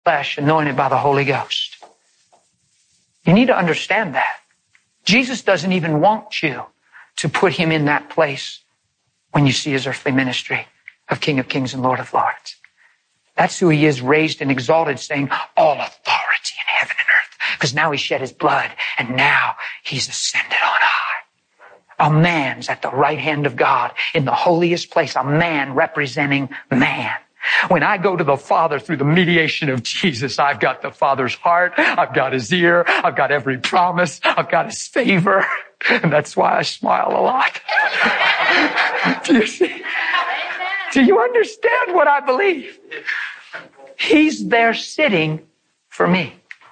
flesh, anointed by the Holy Ghost. You need to understand that. Jesus doesn't even want you to put him in that place when you see his earthly ministry of King of Kings and Lord of Lords. That's who he is, raised and exalted, saying, all authority in heaven and earth. Because now he shed his blood, and now he's ascended on high. A man's at the right hand of God in the holiest place, a man representing man. When I go to the Father through the mediation of Jesus, I've got the Father's heart, I've got his ear, I've got every promise, I've got his favor. And that's why I smile a lot. Do you see? Do you understand what I believe? He's there sitting for me.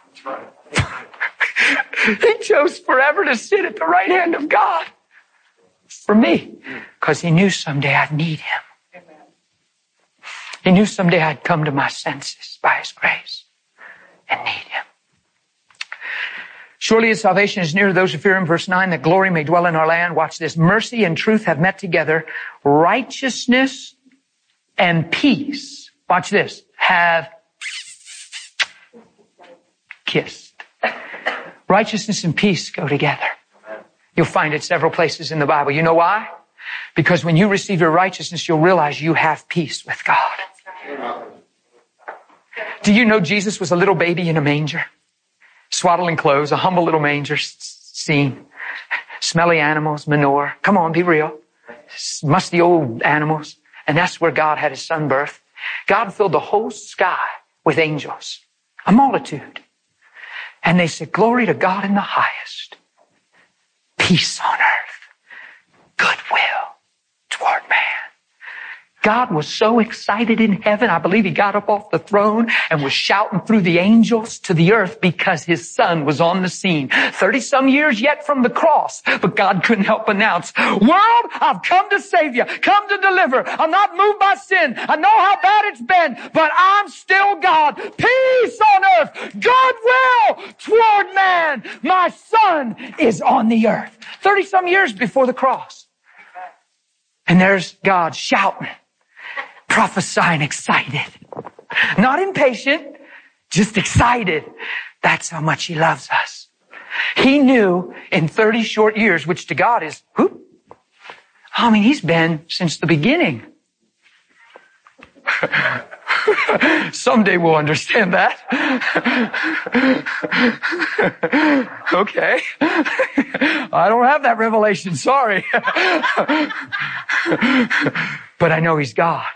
He chose forever to sit at the right hand of God for me because he knew someday I'd need him. He knew someday I'd come to my senses by his grace and need him. Surely his salvation is near to those who fear him. Verse 9, that glory may dwell in our land. Watch this. Mercy and truth have met together. Righteousness and peace. Watch this. Have kissed. Righteousness and peace go together. You'll find it several places in the Bible. You know why? Because when you receive your righteousness, you'll realize you have peace with God. Do you know Jesus was a little baby in a manger? Swaddling clothes, a humble little manger scene. Smelly animals, manure. Come on, be real. Musty old animals. And that's where God had his son birth. God filled the whole sky with angels. A multitude. And they said, glory to God in the highest. Peace on earth. Goodwill toward man. God was so excited in heaven, I believe he got up off the throne and was shouting through the angels to the earth because his son was on the scene. 30-some years yet from the cross, but God couldn't help announce, world, I've come to save you, come to deliver. I'm not moved by sin. I know how bad it's been, but I'm still God. Peace on earth, goodwill toward man. My son is on the earth. 30-some years before the cross. And there's God shouting. Prophesying, excited. Not impatient, just excited. That's how much he loves us. He knew in 30 short years, which to God is, he's been since the beginning. Someday we'll understand that. Okay. I don't have that revelation, sorry. But I know he's God.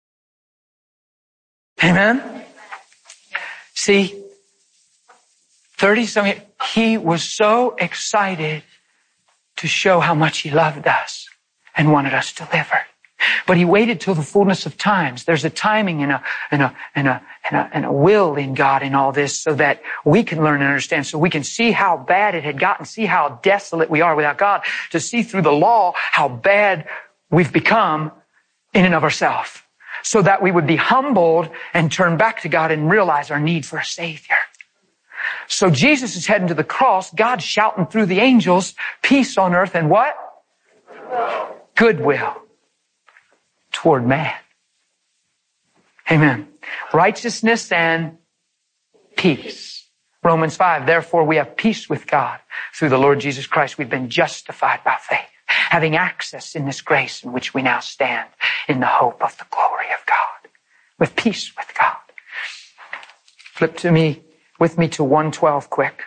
Amen? See, 30-some years, he was so excited to show how much he loved us and wanted us to live it. But he waited till the fullness of times. There's a timing and a will in God in all this so that we can learn and understand, so we can see how bad it had gotten, see how desolate we are without God, to see through the law how bad we've become in and of ourselves, so that we would be humbled and turn back to God and realize our need for a Savior. So Jesus is heading to the cross, God shouting through the angels, peace on earth and what? Goodwill toward man. Amen. Righteousness and peace. Romans 5, therefore we have peace with God through the Lord Jesus Christ. We've been justified by faith, having access in this grace in which we now stand in the hope of the glory of God, with peace with God. Flip with me to 112 quick.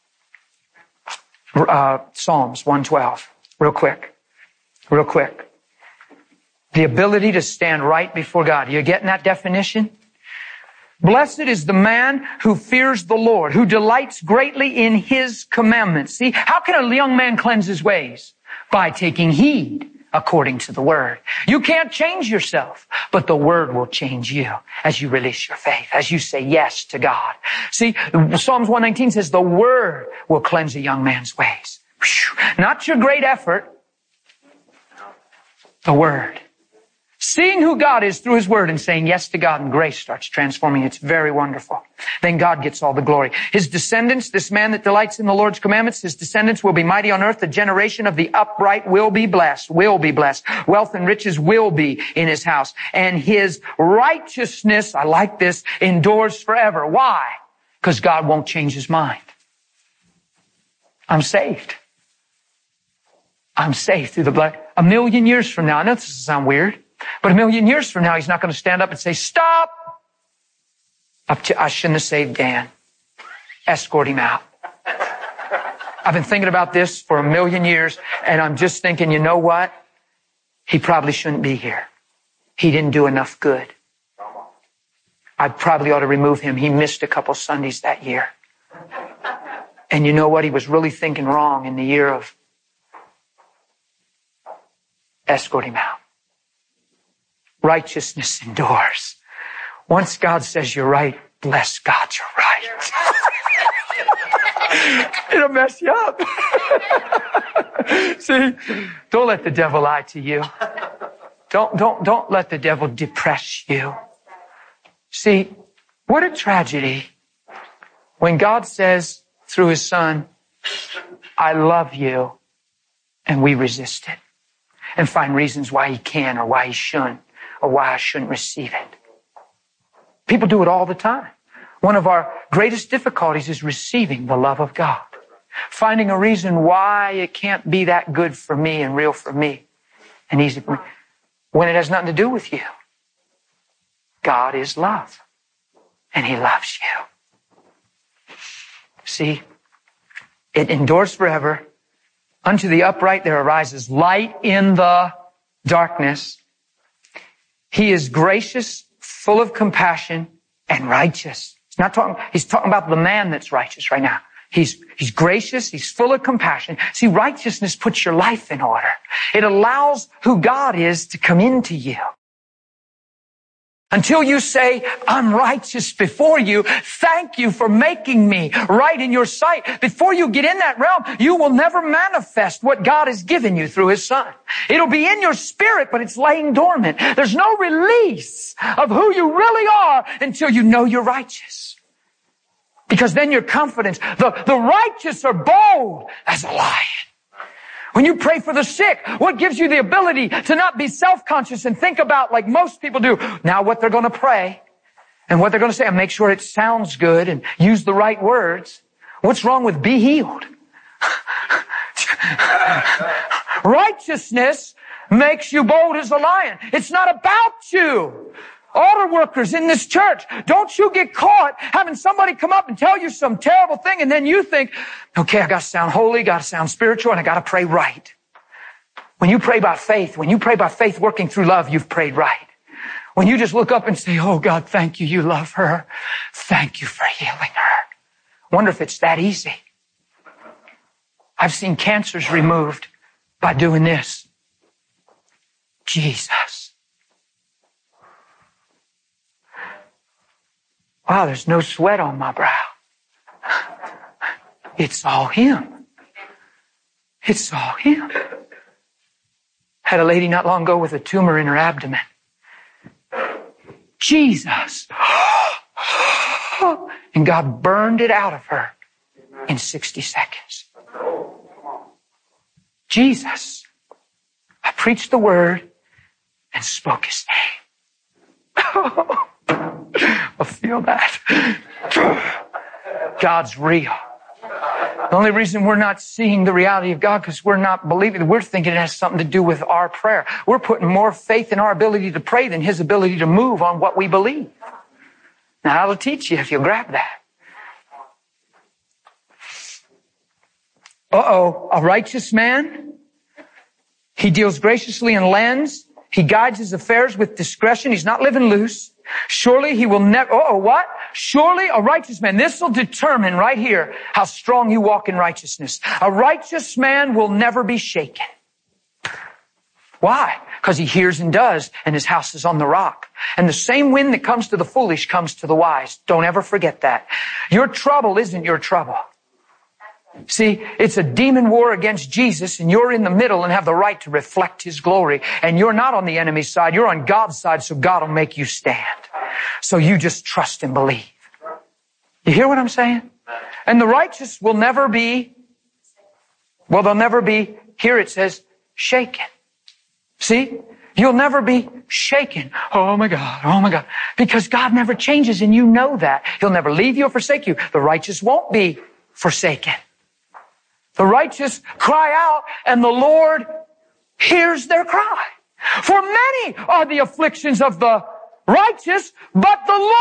Psalms 112, real quick. The ability to stand right before God. You getting that definition? Blessed is the man who fears the Lord, who delights greatly in his commandments. See, how can a young man cleanse his ways? By taking heed according to the word. You can't change yourself, but the word will change you as you release your faith, as you say yes to God. See, Psalms 119 says the word will cleanse a young man's ways. Not your great effort, the word. Seeing who God is through his word and saying yes to God, and grace starts transforming. It's very wonderful. then God gets all the glory. His descendants, this man that delights in the Lord's commandments, his descendants will be mighty on earth. The generation of the upright will be blessed, will be blessed. Wealth and riches will be in his house. And his righteousness, I like this, endures forever. Why? Because God won't change his mind. I'm saved. I'm saved through the blood. 1,000,000 years from now, I know this will sound weird, but 1,000,000 years from now, he's not going to stand up and say, stop. I shouldn't have saved Dan. Escort him out. I've been thinking about this for 1,000,000 years, and I'm just thinking, you know what? He probably shouldn't be here. He didn't do enough good. I probably ought to remove him. He missed a couple Sundays that year. And you know what? He was really thinking wrong in the year of escort him out. Righteousness endures. Once God says you're right, bless God, you're right. It'll mess you up. See, don't let the devil lie to you. Don't let the devil depress you. See, what a tragedy when God says through his son, I love you, and we resist it and find reasons why he can or why he shouldn't or why I shouldn't receive it. People do it all the time. One of our greatest difficulties is receiving the love of God. Finding a reason why it can't be that good for me and real for me and easy for me when it has nothing to do with you. God is love, and he loves you. See, it endures forever. Unto the upright there arises light in the darkness. He is gracious, full of compassion, and righteous. He's talking about the man that's righteous right now. He's gracious. He's full of compassion. See, righteousness puts your life in order. It allows who God is to come into you. Until you say, I'm righteous before you, thank you for making me right in your sight. Before you get in that realm, you will never manifest what God has given you through his son. It'll be in your spirit, but it's laying dormant. There's no release of who you really are until you know you're righteous. Because then your confidence, the righteous are bold as a lion. When you pray for the sick, what gives you the ability to not be self-conscious and think about, like most people do, now what they're going to pray and what they're going to say and make sure it sounds good and use the right words? What's wrong with be healed? Righteousness makes you bold as a lion. It's not about you. Altar workers in this church, don't you get caught having somebody come up and tell you some terrible thing and then you think, okay, I got to sound holy, got to sound spiritual, and I got to pray right. When you pray by faith working through love, you've prayed right. When you just look up and say, oh God, thank you, you love her. Thank you for healing her. Wonder if it's that easy. I've seen cancers removed by doing this. Jesus. Wow, there's no sweat on my brow. It's all him. It's all him. Had a lady not long ago with a tumor in her abdomen. Jesus. And God burned it out of her in 60 seconds. Jesus. I preached the word and spoke his name. I feel that. God's real. The only reason we're not seeing the reality of God because we're not believing. We're thinking it has something to do with our prayer. We're putting more faith in our ability to pray than his ability to move on what we believe. Now, that'll teach you if you'll grab that. A righteous man. He deals graciously and lends. He guides his affairs with discretion. He's not living loose. Surely he will never, what? Surely a righteous man. This will determine right here how strong you walk in righteousness. A righteous man will never be shaken. Why? Because he hears and does, and his house is on the rock. And the same wind that comes to the foolish comes to the wise. Don't ever forget that. Your trouble isn't your trouble. See, it's a demon war against Jesus, and you're in the middle and have the right to reflect his glory. And you're not on the enemy's side. You're on God's side, so God will make you stand. So you just trust and believe. You hear what I'm saying? And the righteous will never be, they'll never be, here it says, shaken. See? You'll never be shaken. Oh my God. Because God never changes and you know that. He'll never leave you or forsake you. The righteous won't be forsaken. The righteous cry out and the Lord hears their cry. For many are the afflictions of the righteous, but the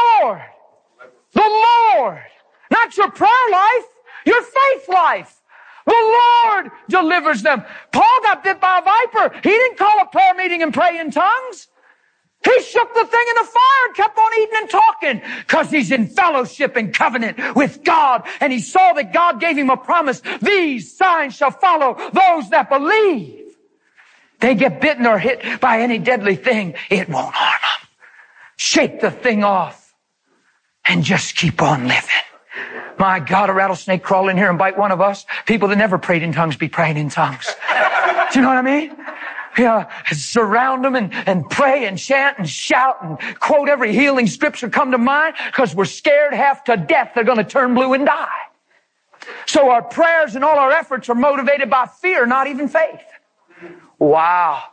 Lord, not your prayer life, your faith life. The Lord delivers them. Paul got bit by a viper. He didn't call a prayer meeting and pray in tongues. He shook the thing in the fire and kept on eating and talking because he's in fellowship and covenant with God. And he saw that God gave him a promise. These signs shall follow those that believe. They get bitten or hit by any deadly thing, it won't harm them. Shake the thing off and just keep on living. My God, a rattlesnake crawl in here and bite one of us. People that never prayed in tongues be praying in tongues. Do you know what I mean? Yeah, surround them and pray and chant and shout and quote every healing scripture come to mind because we're scared half to death they're going to turn blue and die. So our prayers and all our efforts are motivated by fear, not even faith. Wow.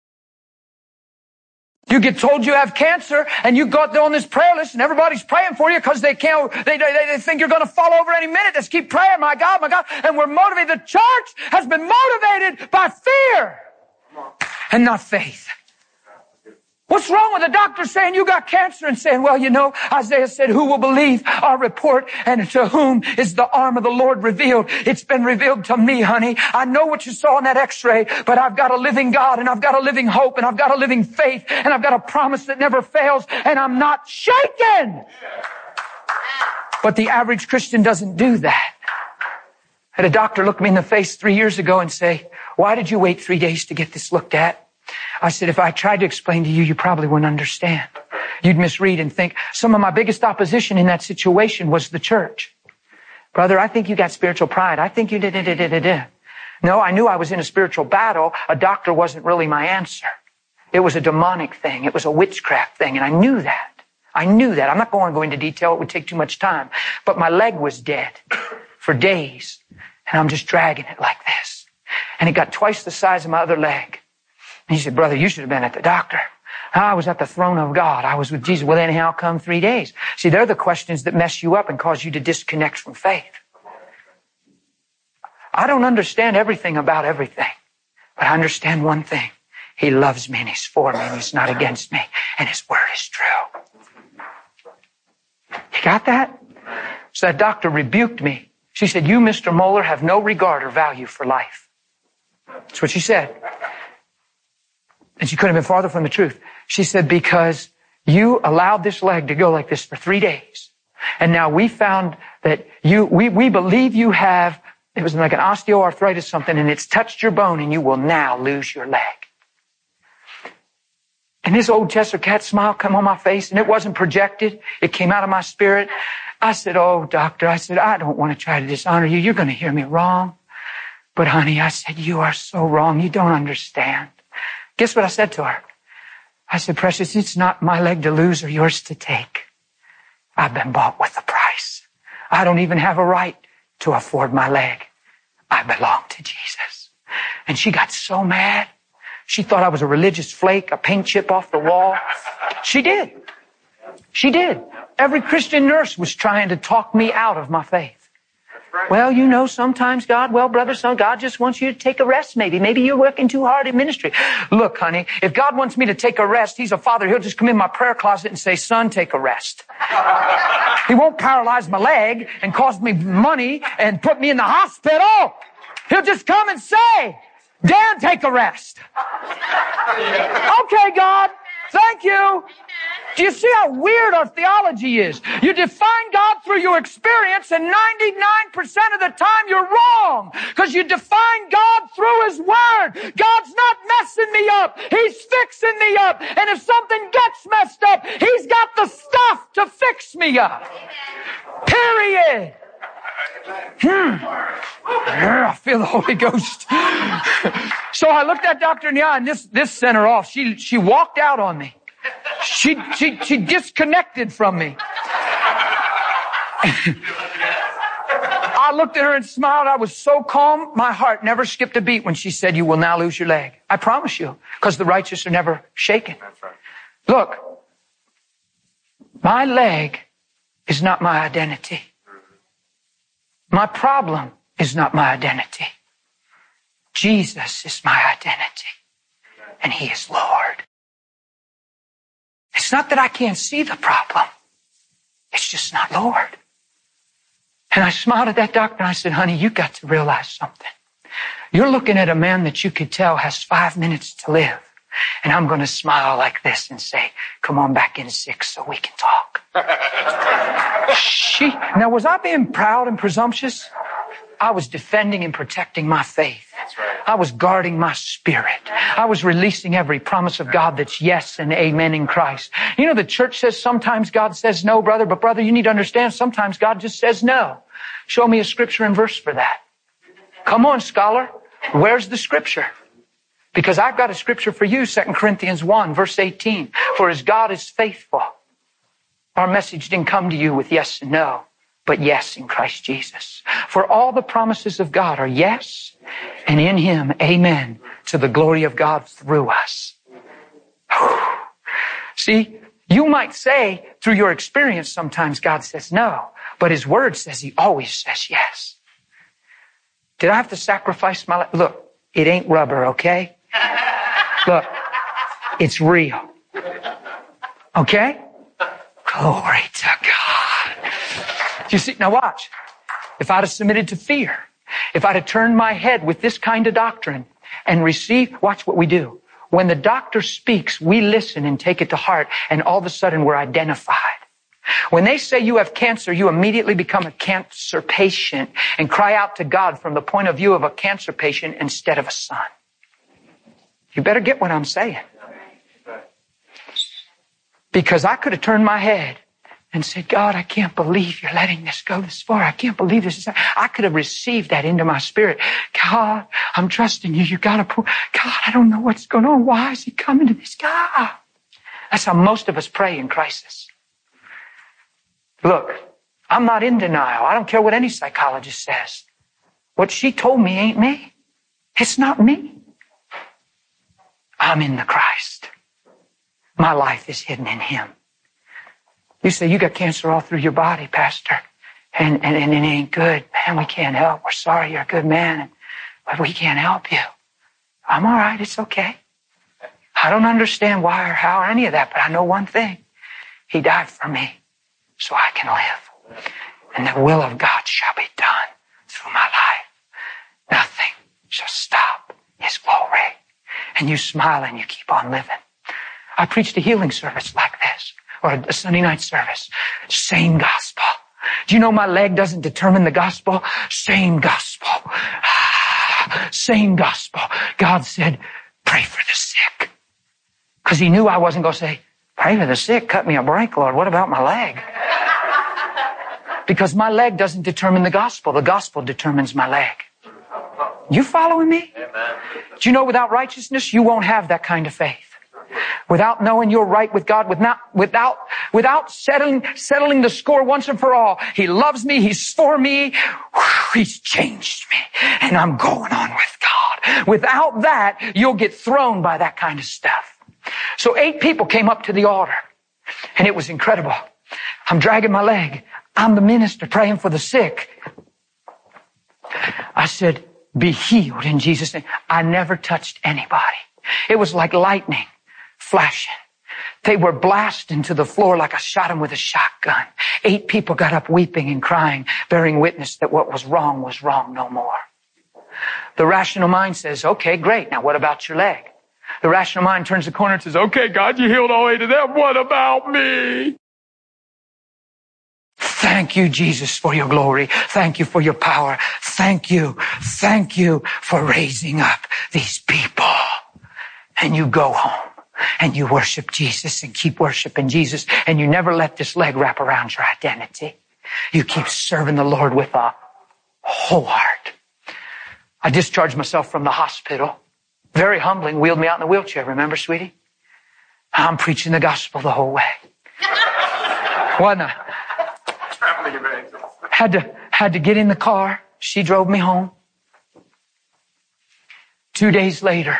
You get told you have cancer and you got on this prayer list and everybody's praying for you because they think you're going to fall over any minute. Just keep praying, my God. And we're motivated. The church has been motivated by fear and not faith. What's wrong with a doctor saying you got cancer and saying, well, you know, Isaiah said, who will believe our report and to whom is the arm of the Lord revealed? It's been revealed to me, honey. I know what you saw in that x-ray, but I've got a living God and I've got a living hope and I've got a living faith and I've got a promise that never fails and I'm not shaken. But the average Christian doesn't do that. I had a doctor look me in the face 3 years ago and say, why did you wait 3 days to get this looked at? I said, if I tried to explain to you, you probably wouldn't understand. You'd misread and think. Some of my biggest opposition in that situation was the church. Brother, I think you got spiritual pride. I think you did. No, I knew I was in a spiritual battle. A doctor wasn't really my answer. It was a demonic thing. It was a witchcraft thing. And I knew that. I'm not going to go into detail. It would take too much time. But my leg was dead for days. And I'm just dragging it like this. And it got twice the size of my other leg. And he said, brother, you should have been at the doctor. I was at the throne of God. I was with Jesus. Well, then how come 3 days? See, they're the questions that mess you up and cause you to disconnect from faith. I don't understand everything about everything, but I understand one thing. He loves me and he's for me and he's not against me and his word is true. You got that? So that doctor rebuked me. She said, you, Mr. Moeller, have no regard or value for life. That's what she said. And she couldn't have been farther from the truth. She said, because you allowed this leg to go like this for 3 days. And now we found that we believe you have, it was like an osteoarthritis something, and it's touched your bone and you will now lose your leg. And this old Chester cat smile come on my face and it wasn't projected. It came out of my spirit. I said, oh, doctor, I said, I don't want to try to dishonor you. You're going to hear me wrong. But honey, I said, you are so wrong. You don't understand. Guess what I said to her? I said, precious, it's not my leg to lose or yours to take. I've been bought with a price. I don't even have a right to afford my leg. I belong to Jesus. And she got so mad. She thought I was a religious flake, a paint chip off the wall. She did. She did. Every Christian nurse was trying to talk me out of my faith. Well, you know, sometimes God just wants you to take a rest maybe. Maybe you're working too hard in ministry. Look, honey, if God wants me to take a rest, he's a father. He'll just come in my prayer closet and say, son, take a rest. He won't paralyze my leg and cost me money and put me in the hospital. He'll just come and say, Dan, take a rest. Okay, God, thank you. Do you see how weird our theology is? You define God through your experience, and 99% of the time you're wrong because you define God through His Word. God's not messing me up. He's fixing me up. And if something gets messed up, He's got the stuff to fix me up. Period. I feel the Holy Ghost. So I looked that doctor in the eye, and this sent her off. She walked out on me. She disconnected from me. I looked at her and smiled. I was so calm. My heart never skipped a beat when she said, you will now lose your leg. I promise you, because the righteous are never shaken. That's right. Look, my leg is not my identity. My problem is not my identity. Jesus is my identity. And He is Lord. It's not that I can't see the problem. It's just not Lord. And I smiled at that doctor and I said, honey, you got to realize something. You're looking at a man that you could tell has 5 minutes to live. And I'm going to smile like this and say, come on back in 6 so we can talk. Now, was I being proud and presumptuous? I was defending and protecting my faith. I was guarding my spirit. I was releasing every promise of God that's yes and amen in Christ. You know, the church says sometimes God says no, brother, but brother, you need to understand sometimes God just says no. Show me a scripture and verse for that. Come on, scholar. Where's the scripture? Because I've got a scripture for you, 2 Corinthians 1, verse 18. For as God is faithful, our message didn't come to you with yes and no, but yes in Christ Jesus. For all the promises of God are yes, and in Him, amen, to the glory of God through us. See, you might say through your experience sometimes God says no, but His Word says He always says yes. Did I have to sacrifice my life? Look, it ain't rubber, okay? Look, it's real. Okay? Glory to God. You see, now watch. If I'd have submitted to fear, if I'd have turned my head with this kind of doctrine and received, watch what we do. When the doctor speaks, we listen and take it to heart, and all of a sudden we're identified. When they say you have cancer, you immediately become a cancer patient and cry out to God from the point of view of a cancer patient instead of a son. You better get what I'm saying. Because I could have turned my head and said, God, I can't believe you're letting this go this far. I can't believe this. I could have received that into my spirit. God, I'm trusting you. You got to pull. God, I don't know what's going on. Why is He coming to this guy? That's how most of us pray in crisis. Look, I'm not in denial. I don't care what any psychologist says. What she told me ain't me. It's not me. I'm in the Christ. My life is hidden in Him. You say, you got cancer all through your body, Pastor, and it ain't good. Man, we can't help. We're sorry, you're a good man, but we can't help you. I'm all right. It's okay. I don't understand why or how or any of that, but I know one thing. He died for me so I can live. And the will of God shall be done through my life. Nothing shall stop His glory. And you smile and you keep on living. I preached a healing service like this, or a Sunday night service. Same gospel. Do you know my leg doesn't determine the gospel? Same gospel. Same gospel. God said, pray for the sick. Because He knew I wasn't going to say, pray for the sick, cut me a break, Lord. What about my leg? Because my leg doesn't determine the gospel. The gospel determines my leg. You following me? Amen. Do you know without righteousness, you won't have that kind of faith? Without knowing you're right with God, without settling the score once and for all. He loves me. He's for me. He's changed me. And I'm going on with God. Without that, you'll get thrown by that kind of stuff. So 8 people came up to the altar. And it was incredible. I'm dragging my leg. I'm the minister praying for the sick. I said, be healed in Jesus' name. I never touched anybody. It was like lightning flashing. They were blasting to the floor like I shot them with a shotgun. 8 people got up weeping and crying, bearing witness that what was wrong no more. The rational mind says, okay, great. Now what about your leg? The rational mind turns the corner and says, okay, God, you healed all 8 of them. What about me? Thank you, Jesus, for your glory. Thank you for your power. Thank you. Thank you for raising up these people. And you go home and you worship Jesus and keep worshiping Jesus. And you never let this leg wrap around your identity. You keep serving the Lord with a whole heart. I discharged myself from the hospital. Very humbling. Wheeled me out in a wheelchair. Remember, sweetie? I'm preaching the gospel the whole way. Wasn't I? Had to get in the car. She drove me home. 2 days later,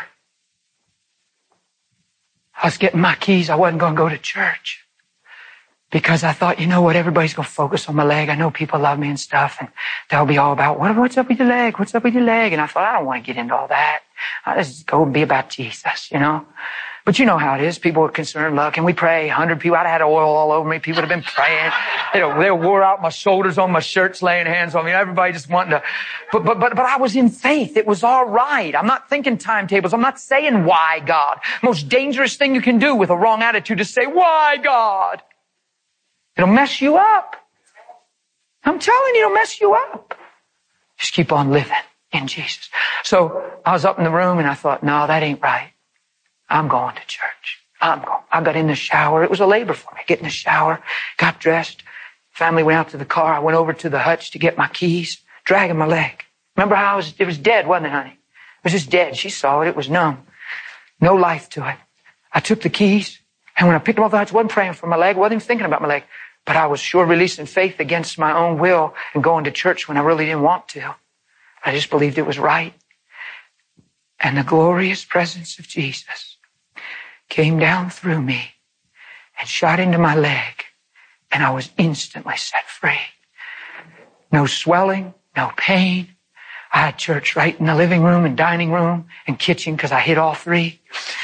I was getting my keys. I wasn't going to go to church because I thought, you know what, everybody's going to focus on my leg. I know people love me and stuff, and they'll be all about, what's up with your leg? What's up with your leg? And I thought, I don't want to get into all that. I'll just go and be about Jesus, you know. But you know how it is. People are concerned. Look, can we pray? 100 people. I'd have had oil all over me. People would have been praying. They wore out my shoulders on my shirts, laying hands on me. Everybody just wanting to. But I was in faith. It was all right. I'm not thinking timetables. I'm not saying why God. Most dangerous thing you can do with a wrong attitude is say, why God? It'll mess you up. I'm telling you, it'll mess you up. Just keep on living in Jesus. So I was up in the room and I thought, no, that ain't right. I'm going to church. I got in the shower. It was a labor for me. Get in the shower, got dressed. Family went out to the car. I went over to the hutch to get my keys, dragging my leg. Remember how it was dead, wasn't it, honey? It was just dead. She saw it. It was numb. No life to it. I took the keys, and when I picked them off the hutch, I wasn't praying for my leg. I wasn't even thinking about my leg. But I was sure releasing faith against my own will and going to church when I really didn't want to. I just believed it was right. And the glorious presence of Jesus came down through me and shot into my leg, and I was instantly set free. No swelling, no pain. I had church right in the living room and dining room and kitchen because I hit all three.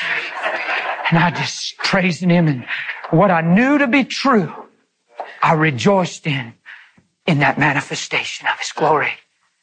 And I just praising Him, and what I knew to be true, I rejoiced in that manifestation of His glory.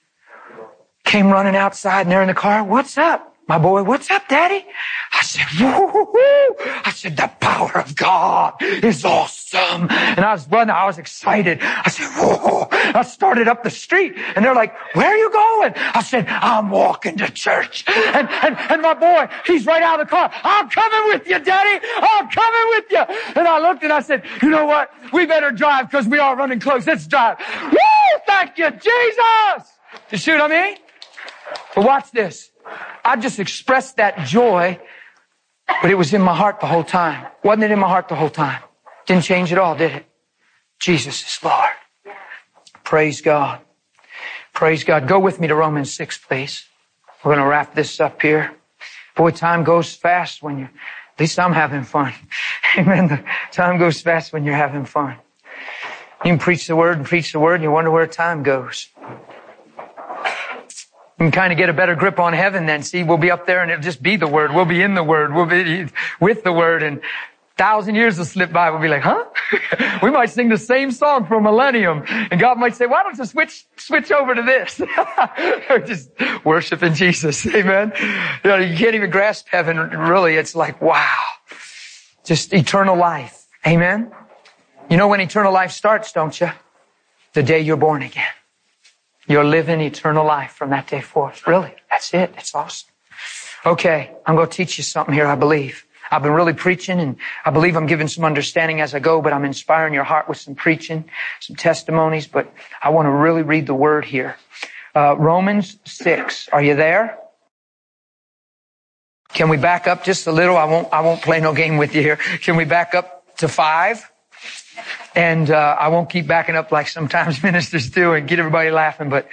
Came running outside and they're in the car. What's up? My boy, what's up, Daddy? I said, woo-hoo-hoo. I said, the power of God is awesome. And I was running. I was excited. I said, whoa. I started up the street and they're like, where are you going? I said, I'm walking to church. And my boy, he's right out of the car. I'm coming with you, Daddy. I'm coming with you. And I looked and I said, you know what? We better drive because we are running close. Let's drive. Woo! Thank you, Jesus. You see what I mean? But watch this. I just expressed that joy, but it was in my heart the whole time. Wasn't it in my heart the whole time? Didn't change at all, did it? Jesus is Lord. Praise God. Praise God. Go with me to Romans 6, please. We're going to wrap this up here. Boy, time goes fast when at least I'm having fun. Amen. The time goes fast when you're having fun. You can preach the word and you wonder where time goes. You can kind of get a better grip on heaven then. See, we'll be up there and it'll just be the Word. We'll be in the Word. We'll be with the Word, and 1,000 years will slip by. We'll be like, huh? We might sing the same song for a millennium. And God might say, why don't you switch over to this? Or just worshiping Jesus. Amen. You know, you can't even grasp heaven. Really, it's like, wow. Just eternal life. Amen. You know when eternal life starts, don't you? The day you're born again. You're living eternal life from that day forth. Really, that's it. It's awesome. Okay, I'm going to teach you something here, I believe. I've been really preaching, and I believe I'm giving some understanding as I go, but I'm inspiring your heart with some preaching, some testimonies, but I want to really read the Word here. Romans 6. Are you there? Can we back up just a little? I won't play no game with you here. Can we back up to 5? And I won't keep backing up like sometimes ministers do and get everybody laughing, but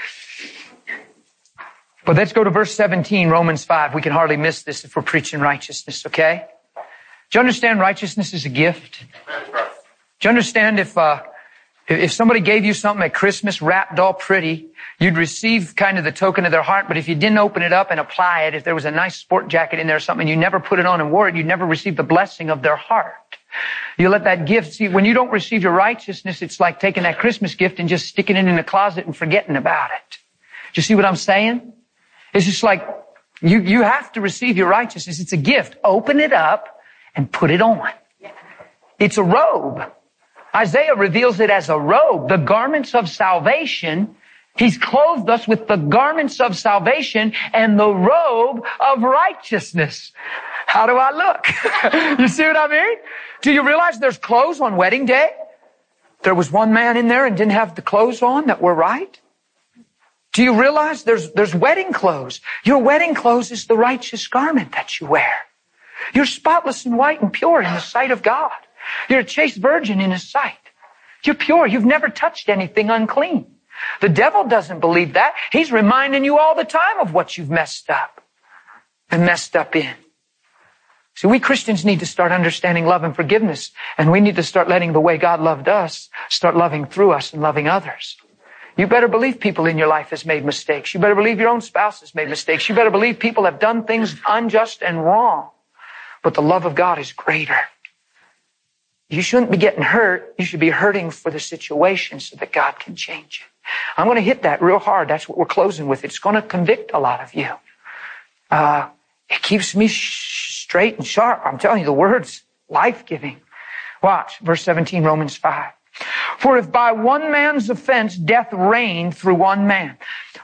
let's go to verse 17, Romans 5. We can hardly miss this if we're preaching righteousness, okay? Do you understand righteousness is a gift? Do you understand if somebody gave you something at Christmas wrapped all pretty, you'd receive kind of the token of their heart, but if you didn't open it up and apply it, if there was a nice sport jacket in there or something, you never put it on and wore it, you'd never receive the blessing of their heart. You let that gift, see, when you don't receive your righteousness, it's like taking that Christmas gift and just sticking it in the closet and forgetting about it. Do you see what I'm saying? It's just like, you have to receive your righteousness. It's a gift. Open it up and put it on. It's a robe. Isaiah reveals it as a robe. The garments of salvation. He's clothed us with the garments of salvation and the robe of righteousness. How do I look? You see what I mean? Do you realize there's clothes on wedding day? There was one man in there and didn't have the clothes on that were right. Do you realize there's wedding clothes? Your wedding clothes is the righteous garment that you wear. You're spotless and white and pure in the sight of God. You're a chaste virgin in His sight. You're pure. You've never touched anything unclean. The devil doesn't believe that. He's reminding you all the time of what you've messed up and messed up in. So we Christians need to start understanding love and forgiveness, and we need to start letting the way God loved us start loving through us and loving others. You better believe people in your life has made mistakes. You better believe your own spouse has made mistakes. You better believe people have done things unjust and wrong. But the love of God is greater. You shouldn't be getting hurt. You should be hurting for the situation so that God can change it. I'm going to hit that real hard. That's what we're closing with. It's going to convict a lot of you. It keeps me straight and sharp. I'm telling you, the word's life-giving. Watch, verse 17, Romans 5. For if by one man's offense death reigned through one man.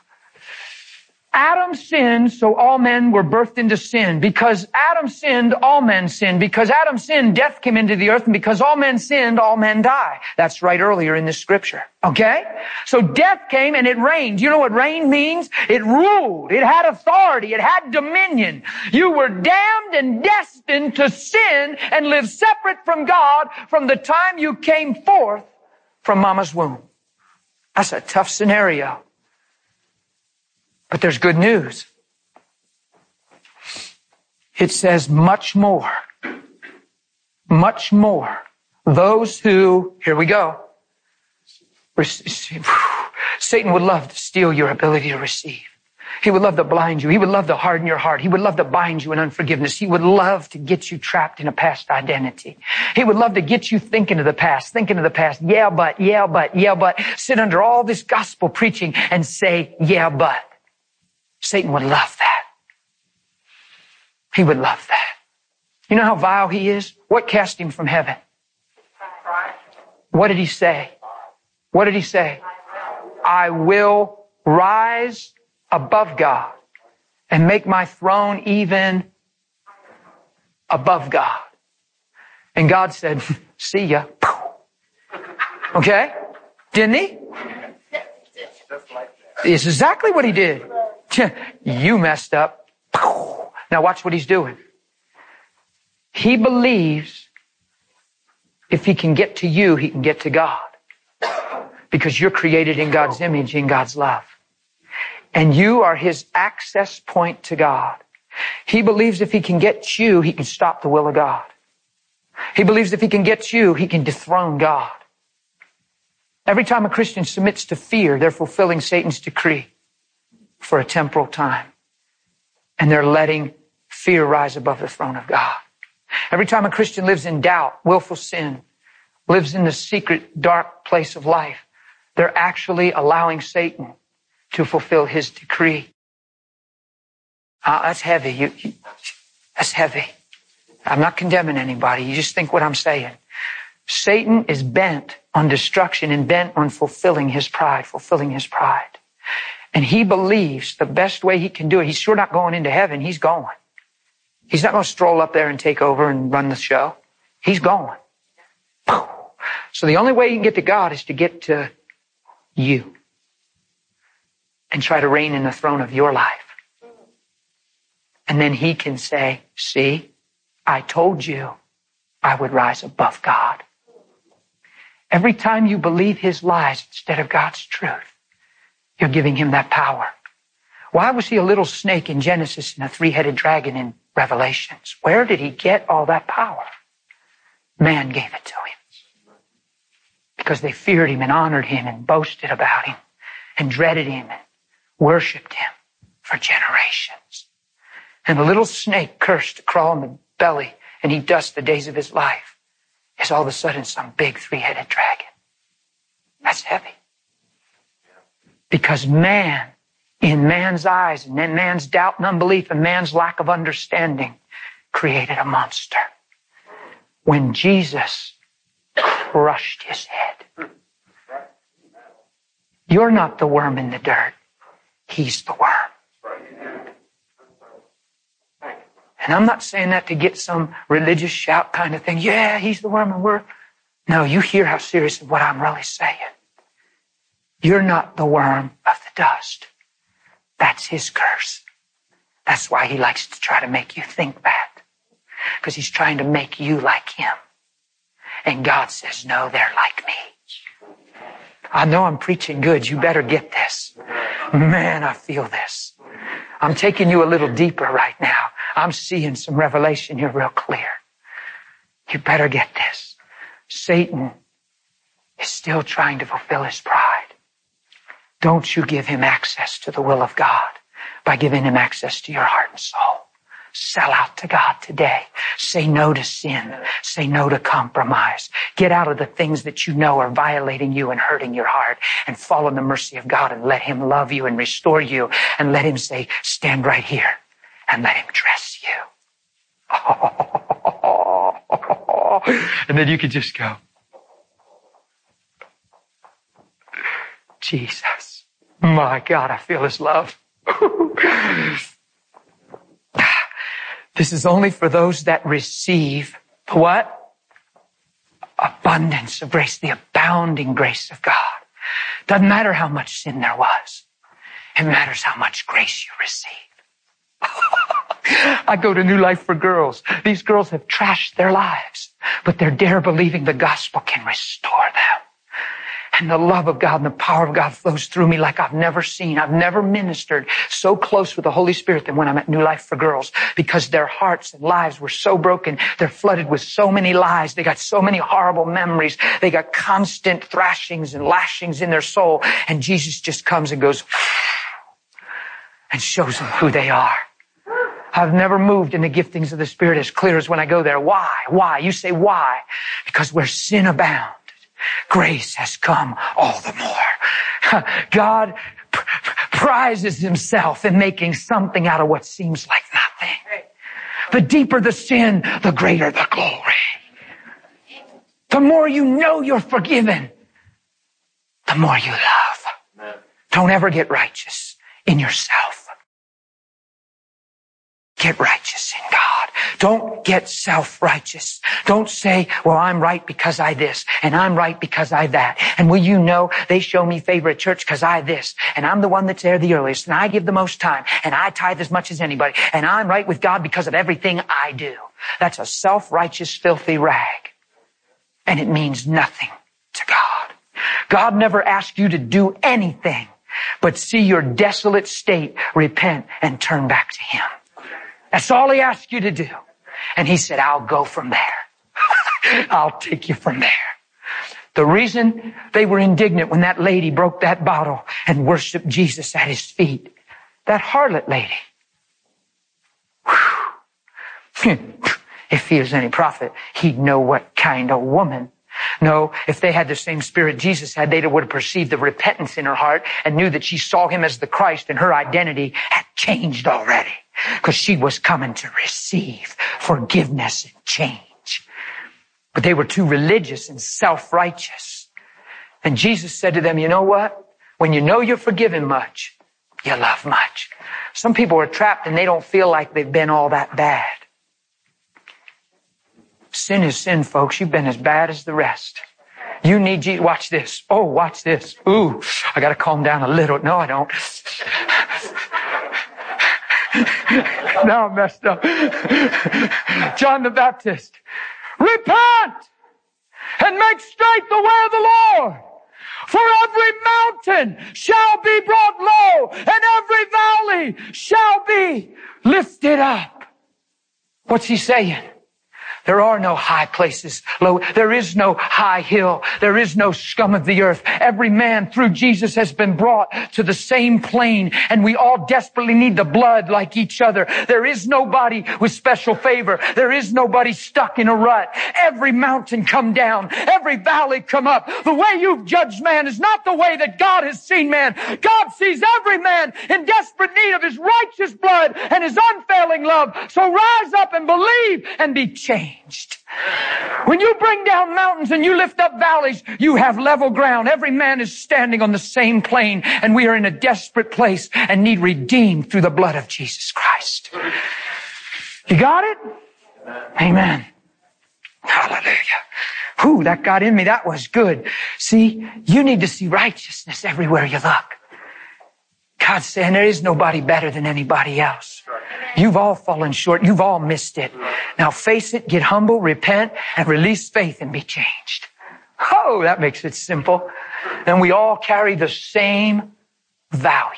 Adam sinned, so all men were birthed into sin. Because Adam sinned, all men sinned. Because Adam sinned, death came into the earth. And because all men sinned, all men die. That's right earlier in this scripture. Okay? So death came and it reigned. You know what reign means? It ruled. It had authority. It had dominion. You were damned and destined to sin and live separate from God from the time you came forth from mama's womb. That's a tough scenario. But there's good news. It says much more. Much more. Those who, here we go. Satan would love to steal your ability to receive. He would love to blind you. He would love to harden your heart. He would love to bind you in unforgiveness. He would love to get you trapped in a past identity. He would love to get you thinking of the past. Yeah, but. Sit under all this gospel preaching and say, yeah, but. Satan would love that. He would love that. You know how vile he is? What cast him from heaven? What did he say? What did he say? I will rise above God and make my throne even above God. And God said, see ya. Okay? Didn't he? It's exactly what he did. You messed up. Now watch what he's doing. He believes if he can get to you, he can get to God. Because you're created in God's image, in God's love. And you are his access point to God. He believes if he can get you, he can stop the will of God. He believes if he can get you, he can dethrone God. Every time a Christian submits to fear, they're fulfilling Satan's decree for a temporal time. And they're letting fear rise above the throne of God. Every time a Christian lives in doubt, willful sin, lives in the secret, dark place of life, they're actually allowing Satan to fulfill his decree. That's heavy. That's heavy. I'm not condemning anybody. You just think what I'm saying. Satan is bent on destruction and bent on fulfilling his pride. And he believes the best way he can do it, he's sure not going into heaven. He's going. He's not going to stroll up there and take over and run the show. He's going. So the only way you can get to God is to get to you and try to reign in the throne of your life. And then he can say, see, I told you I would rise above God. Every time you believe his lies instead of God's truth, you're giving him that power. Why was he a little snake in Genesis and a three-headed dragon in Revelations? Where did he get all that power? Man gave it to him. Because they feared him and honored him and boasted about him and dreaded him and worshiped him for generations. And the little snake cursed to crawl in the belly and eat dust the days of his life is all of a sudden some big three-headed dragon. That's heavy. Because man, in man's eyes and in man's doubt and unbelief and man's lack of understanding, created a monster. When Jesus crushed his head. You're not the worm in the dirt. He's the worm. And I'm not saying that to get some religious shout kind of thing. Yeah, he's the worm and we're... No, you hear how serious of what I'm really saying. You're not the worm of the dust. That's his curse. That's why he likes to try to make you think that. Because he's trying to make you like him. And God says, no, they're like me. I know I'm preaching good. You better get this. Man, I feel this. I'm taking you a little deeper right now. I'm seeing some revelation here real clear. You better get this. Satan is still trying to fulfill his pride. Don't you give him access to the will of God by giving him access to your heart and soul. Sell out to God today. Say no to sin. Say no to compromise. Get out of the things that you know are violating you and hurting your heart, and fall in the mercy of God and let him love you and restore you, and let him say, stand right here, and let him dress you. And then you can just go, Jesus, my God, I feel his love. This is only for those that receive the what? Abundance of grace, the abounding grace of God. Doesn't matter how much sin there was. It matters how much grace you receive. I go to New Life for Girls. These girls have trashed their lives, but they're dare believing the gospel can restore them. And the love of God and the power of God flows through me like I've never seen. I've never ministered so close with the Holy Spirit than when I'm at New Life for Girls, because their hearts and lives were so broken. They're flooded with so many lies. They got so many horrible memories. They got constant thrashings and lashings in their soul. And Jesus just comes and goes and shows them who they are. I've never moved in the giftings of the Spirit as clear as when I go there. Why? Why? You say why? Because where sin abounds, grace has come all the more. God prizes himself in making something out of what seems like nothing. The deeper the sin, the greater the glory. The more you know you're forgiven, the more you love. Don't ever get righteous in yourself. Get righteous in God. Don't get self-righteous. Don't say, well, I'm right because I this, and I'm right because I that. And will you know, they show me favor at church because I this, and I'm the one that's there the earliest, and I give the most time, and I tithe as much as anybody, and I'm right with God because of everything I do. That's a self-righteous, filthy rag. And it means nothing to God. God never asked you to do anything but see your desolate state, repent, and turn back to him. That's all he asked you to do. And he said, I'll go from there. I'll take you from there. The reason they were indignant when that lady broke that bottle and worshiped Jesus at his feet, that harlot lady. If he is any prophet, he'd know what kind of woman. No, if they had the same spirit Jesus had, they would have perceived the repentance in her heart and knew that she saw him as the Christ, and her identity had changed already. Because she was coming to receive forgiveness and change. But they were too religious and self-righteous. And Jesus said to them, you know what? When you know you're forgiven much, you love much. Some people are trapped and they don't feel like they've been all that bad. Sin is sin, folks. You've been as bad as the rest. You need Jesus. Watch this. Oh, watch this. Ooh, I got to calm down a little. No, I don't. Now I'm messed up. John the Baptist. Repent and make straight the way of the Lord. For every mountain shall be brought low, and every valley shall be lifted up. What's he saying? There are no high places, low. There is no high hill. There is no scum of the earth. Every man through Jesus has been brought to the same plane, and we all desperately need the blood like each other. There is nobody with special favor. There is nobody stuck in a rut. Every mountain come down. Every valley come up. The way you've judged man is not the way that God has seen man. God sees every man in desperate need of his righteous blood and his unfailing love. So rise up and believe and be changed. When you bring down mountains and you lift up valleys, you have level ground. Every man is standing on the same plane, and we are in a desperate place and need redeemed through the blood of Jesus Christ. You got it? Amen. Hallelujah. Whew, that got in me. That was good. See, you need to see righteousness everywhere you look. God's saying there is nobody better than anybody else. You've all fallen short. You've all missed it. Now face it, get humble, repent, and release faith and be changed. Oh, that makes it simple. And we all carry the same value.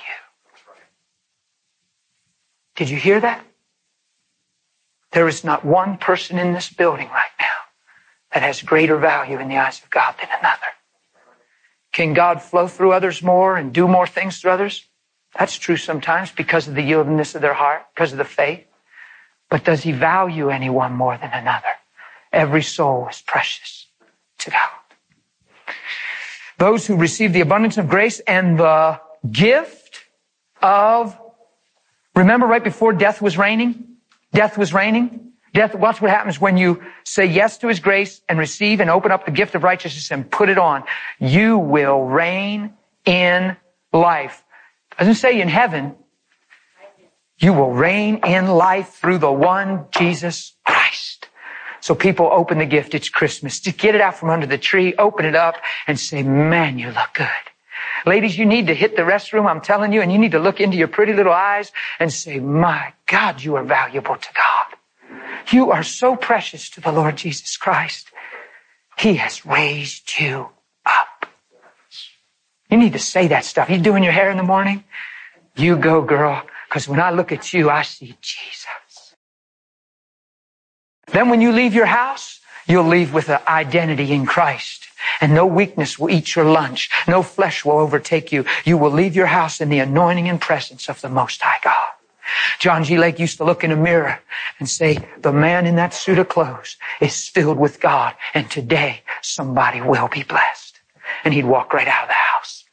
Did you hear that? There is not one person in this building right now that has greater value in the eyes of God than another. Can God flow through others more and do more things through others? That's true sometimes because of the yieldedness of their heart, because of the faith. But does He value anyone more than another? Every soul is precious to God. Those who receive the abundance of grace and the gift of, remember right before death was reigning? Death was reigning. Watch what happens when you say yes to His grace and receive and open up the gift of righteousness and put it on. You will reign in life. It doesn't say in heaven. You will reign in life through the one Jesus Christ. So people open the gift. It's Christmas. Just get it out from under the tree, open it up, and say, man, you look good. Ladies, you need to hit the restroom, I'm telling you, and you need to look into your pretty little eyes and say, my God, you are valuable to God. You are so precious to the Lord Jesus Christ. He has raised you up. You need to say that stuff. You doing your hair in the morning? You go, girl, because when I look at you, I see Jesus. Then when you leave your house, you'll leave with an identity in Christ. And no weakness will eat your lunch. No flesh will overtake you. You will leave your house in the anointing and presence of the Most High God. John G. Lake used to look in a mirror and say, the man in that suit of clothes is filled with God, and today somebody will be blessed. And he'd walk right out of the house.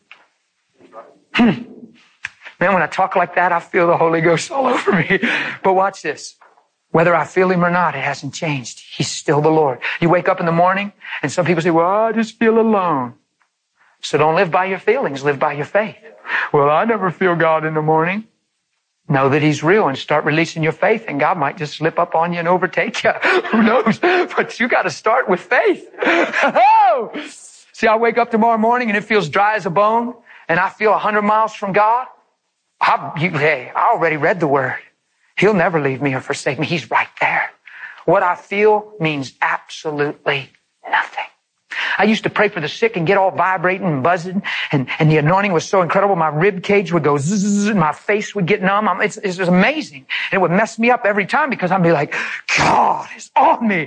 Man, when I talk like that, I feel the Holy Ghost all over me. But watch this. Whether I feel Him or not, it hasn't changed. He's still the Lord. You wake up in the morning, and some people say, well, I just feel alone. So don't live by your feelings, live by your faith. Well, I never feel God in the morning. Know that He's real and start releasing your faith, and God might just slip up on you and overtake you. Who knows? But you got to start with faith. See, I wake up tomorrow morning and it feels dry as a bone, and I feel 100 miles from God. I already read the Word. He'll never leave me or forsake me. He's right there. What I feel means absolutely nothing. I used to pray for the sick and get all vibrating and buzzing, and the anointing was so incredible. My rib cage would go zzz, and my face would get numb. It was amazing. And it would mess me up every time because I'd be like, God is on me.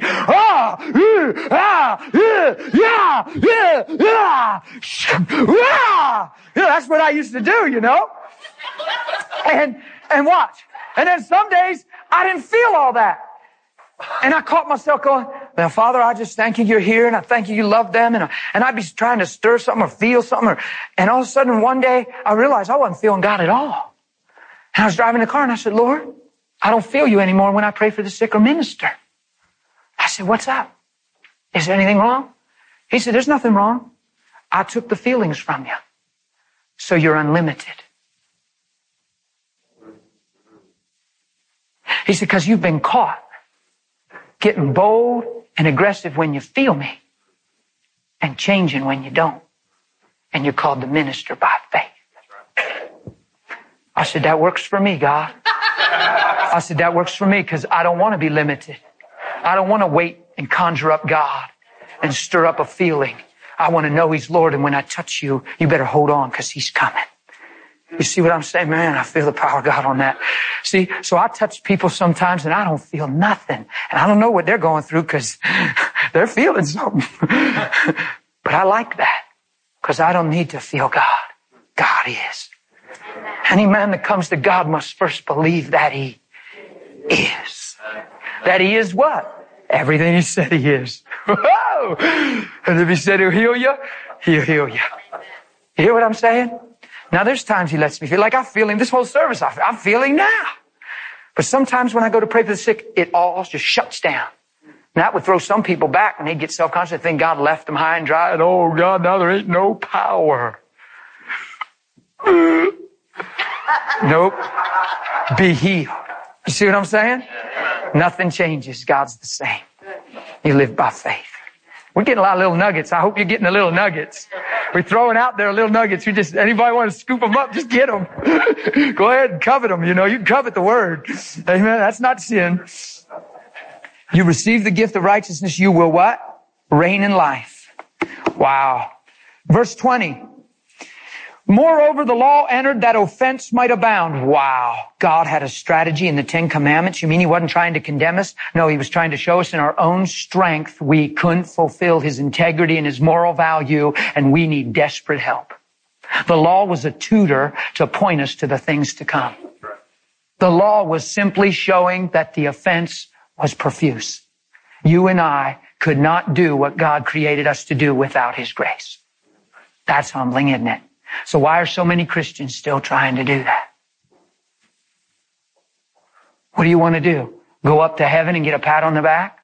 That's what I used to do, you know. And watch. And then some days I didn't feel all that. And I caught myself going, well, Father, I just thank you you're here, and I thank you love them. And I'd be trying to stir something or feel something. And all of a sudden one day I realized I wasn't feeling God at all. And I was driving the car and I said, Lord, I don't feel you anymore when I pray for the sick or minister. I said, what's up? Is there anything wrong? He said, there's nothing wrong. I took the feelings from you. So you're unlimited. He said, because you've been caught getting bold and aggressive when you feel me and changing when you don't. And you're called to minister by faith. I said, that works for me, God. I said, that works for me because I don't want to be limited. I don't want to wait and conjure up God and stir up a feeling. I want to know He's Lord, and when I touch you, you better hold on because He's coming. You see what I'm saying? Man, I feel the power of God on that. See, so I touch people sometimes and I don't feel nothing. And I don't know what they're going through because they're feeling something. But I like that because I don't need to feel God. God is. Any man that comes to God must first believe that He is. That He is what? Everything He said He is. And if He said He'll heal you, He'll heal you. You hear what I'm saying? Now, there's times He lets me feel like I'm feeling this whole service. I'm feeling now. But sometimes when I go to pray for the sick, it all just shuts down. And that would throw some people back, and they'd get self-conscious and think God left them high and dry. And, oh, God, now there ain't no power. Nope. Be healed. You see what I'm saying? Nothing changes. God's the same. You live by faith. We're getting a lot of little nuggets. I hope you're getting the little nuggets. We're throwing out there little nuggets. Anybody want to scoop them up, just get them. Go ahead and covet them. You know, you can covet the Word. Amen. That's not sin. You receive the gift of righteousness. You will what? Reign in life. Wow. Verse 20. Moreover, the law entered that offense might abound. Wow. God had a strategy in the Ten Commandments. You mean he wasn't trying to condemn us? No, he was trying to show us in our own strength we couldn't fulfill his integrity and his moral value, and we need desperate help. The law was a tutor to point us to the things to come. The law was simply showing that the offense was profuse. You and I could not do what God created us to do without his grace. That's humbling, isn't it? So why are so many Christians still trying to do that? What do you want to do? Go up to heaven and get a pat on the back?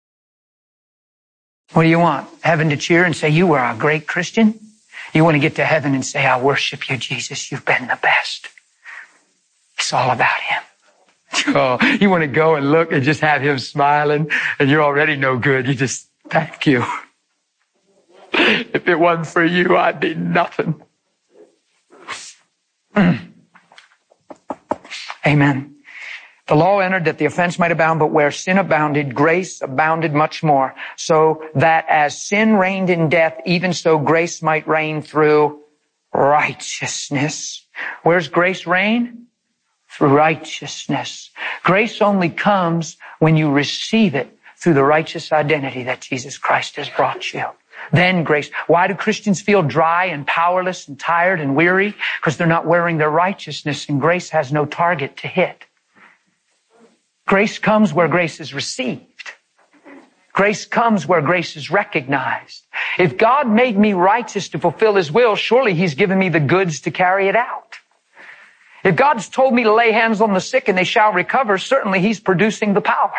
What do you want? Heaven to cheer and say, you were a great Christian? You want to get to heaven and say, I worship you, Jesus. You've been the best. It's all about him. Oh, you want to go and look and just have him smiling and you're already no good. You just, thank you. If it wasn't for you, I'd be nothing. Amen. The law entered that the offense might abound, but where sin abounded, grace abounded much more, so that as sin reigned in death, even so grace might reign through righteousness. Where's grace reign? Through righteousness. Grace only comes when you receive it through the righteous identity that Jesus Christ has brought you. Then grace. Why do Christians feel dry and powerless and tired and weary? Because they're not wearing their righteousness, and grace has no target to hit. Grace comes where grace is received. Grace comes where grace is recognized. If God made me righteous to fulfill his will, surely he's given me the goods to carry it out. If God's told me to lay hands on the sick and they shall recover, certainly he's producing the power.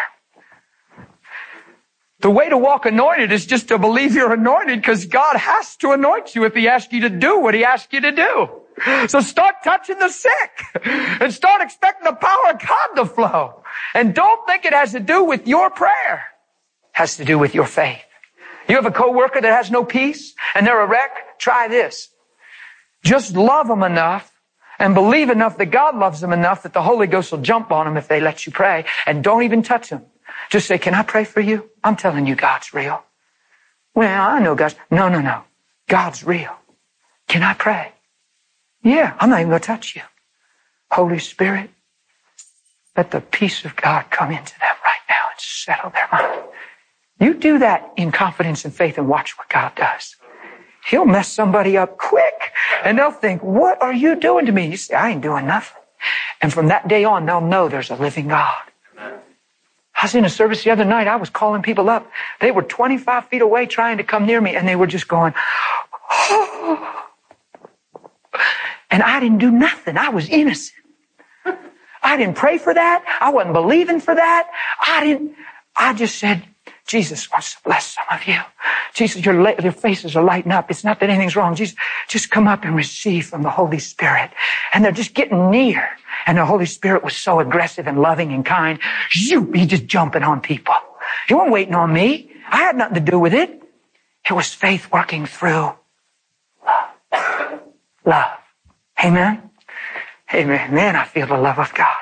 The way to walk anointed is just to believe you're anointed, because God has to anoint you if he asks you to do what he asks you to do. So start touching the sick and start expecting the power of God to flow. And don't think it has to do with your prayer. It has to do with your faith. You have a coworker that has no peace and they're a wreck? Try this. Just love them enough and believe enough that God loves them enough that the Holy Ghost will jump on them if they let you pray, and don't even touch them. Just say, can I pray for you? I'm telling you, God's real. Well, I know God's... No. God's real. Can I pray? Yeah, I'm not even going to touch you. Holy Spirit, let the peace of God come into them right now and settle their mind. You do that in confidence and faith and watch what God does. He'll mess somebody up quick and they'll think, what are you doing to me? You say, I ain't doing nothing. And from that day on, they'll know there's a living God. I was in a service the other night. I was calling people up. They were 25 feet away trying to come near me, and they were just going, oh. And I didn't do nothing. I was innocent. I didn't pray for that. I wasn't believing for that. I just said, Jesus wants to bless some of you. Jesus, your faces are lighting up. It's not that anything's wrong. Jesus, just come up and receive from the Holy Spirit. And they're just getting near. And the Holy Spirit was so aggressive and loving and kind. He just jumping on people. He wasn't waiting on me. I had nothing to do with it. It was faith working through love. Love. Amen? Amen. Man, I feel the love of God.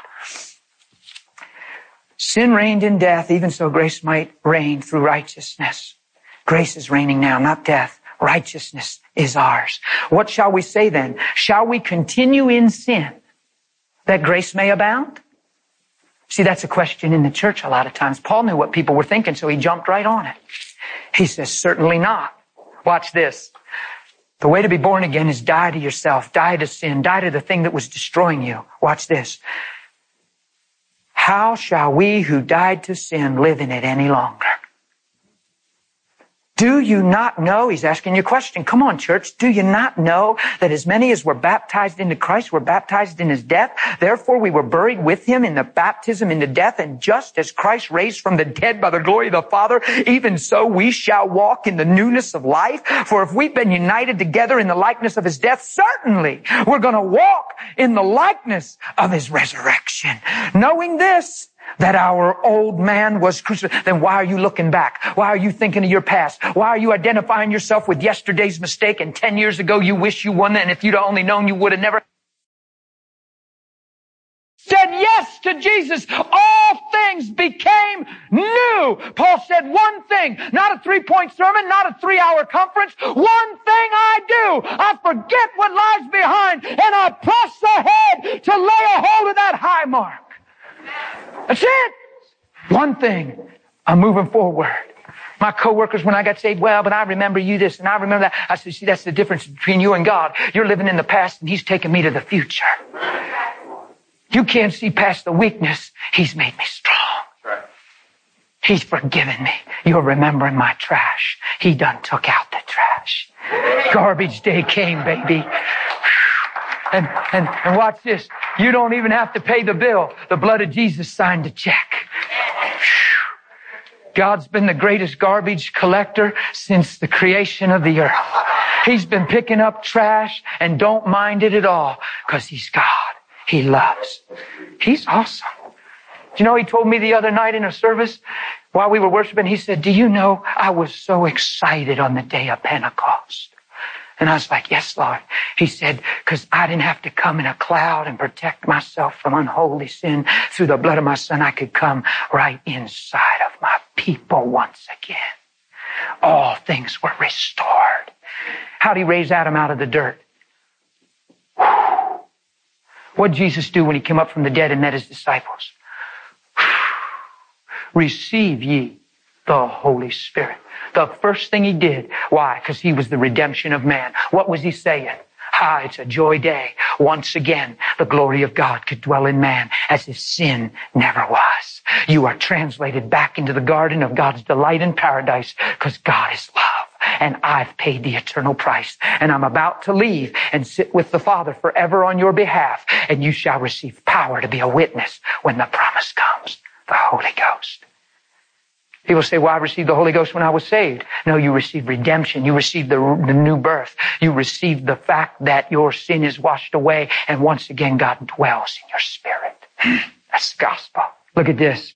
Sin reigned in death, even so grace might reign through righteousness. Grace is reigning now, not death. Righteousness is ours. What shall we say then? Shall we continue in sin that grace may abound? See, that's a question in the church a lot of times. Paul knew what people were thinking, so he jumped right on it. He says, certainly not. Watch this. The way to be born again is die to yourself, die to sin, die to the thing that was destroying you. Watch this. How shall we who died to sin live in it any longer? Do you not know? He's asking you a question. Come on, church. Do you not know that as many as were baptized into Christ were baptized in his death? Therefore we were buried with him in the baptism into death. And just as Christ raised from the dead by the glory of the Father, even so we shall walk in the newness of life. For if we've been united together in the likeness of his death, certainly we're going to walk in the likeness of his resurrection. Knowing this, that our old man was crucified. Then why are you looking back? Why are you thinking of your past? Why are you identifying yourself with yesterday's mistake and 10 years ago you wish you won, and if you'd only known you would have never. said yes to Jesus, all things became new. Paul said one thing, not a 3-point sermon, not a 3-hour conference. One thing I do, I forget what lies behind and I press ahead to lay a hold of that high mark. That's it. One thing, I'm moving forward. My coworkers, when I got saved, well, but I remember you this and I remember that. I said, see, that's the difference between you and God. You're living in the past and He's taking me to the future. You can't see past the weakness. He's made me strong. He's forgiven me. You're remembering my trash. He done took out the trash. Garbage day came, baby. And watch this. You don't even have to pay the bill. The blood of Jesus signed the check. God's been the greatest garbage collector since the creation of the earth. He's been picking up trash and don't mind it at all because He's God. He loves. He's awesome. Do you know, He told me the other night in a service while we were worshiping, He said, do you know I was so excited on the day of Pentecost? And I was like, yes, Lord. He said, because I didn't have to come in a cloud and protect myself from unholy sin. Through the blood of my Son, I could come right inside of my people once again. All things were restored. How did He raise Adam out of the dirt? What did Jesus do when He came up from the dead and met His disciples? Receive ye the Holy Spirit. The first thing He did. Why? Because He was the redemption of man. What was He saying? It's a joy day. Once again, the glory of God could dwell in man as if sin never was. You are translated back into the garden of God's delight in paradise because God is love. And I've paid the eternal price. And I'm about to leave and sit with the Father forever on your behalf. And you shall receive power to be a witness when the promise comes. The Holy Ghost. People say, well, I received the Holy Ghost when I was saved. No, you received redemption. You received the new birth. You received the fact that your sin is washed away. And once again, God dwells in your spirit. That's the gospel. Look at this.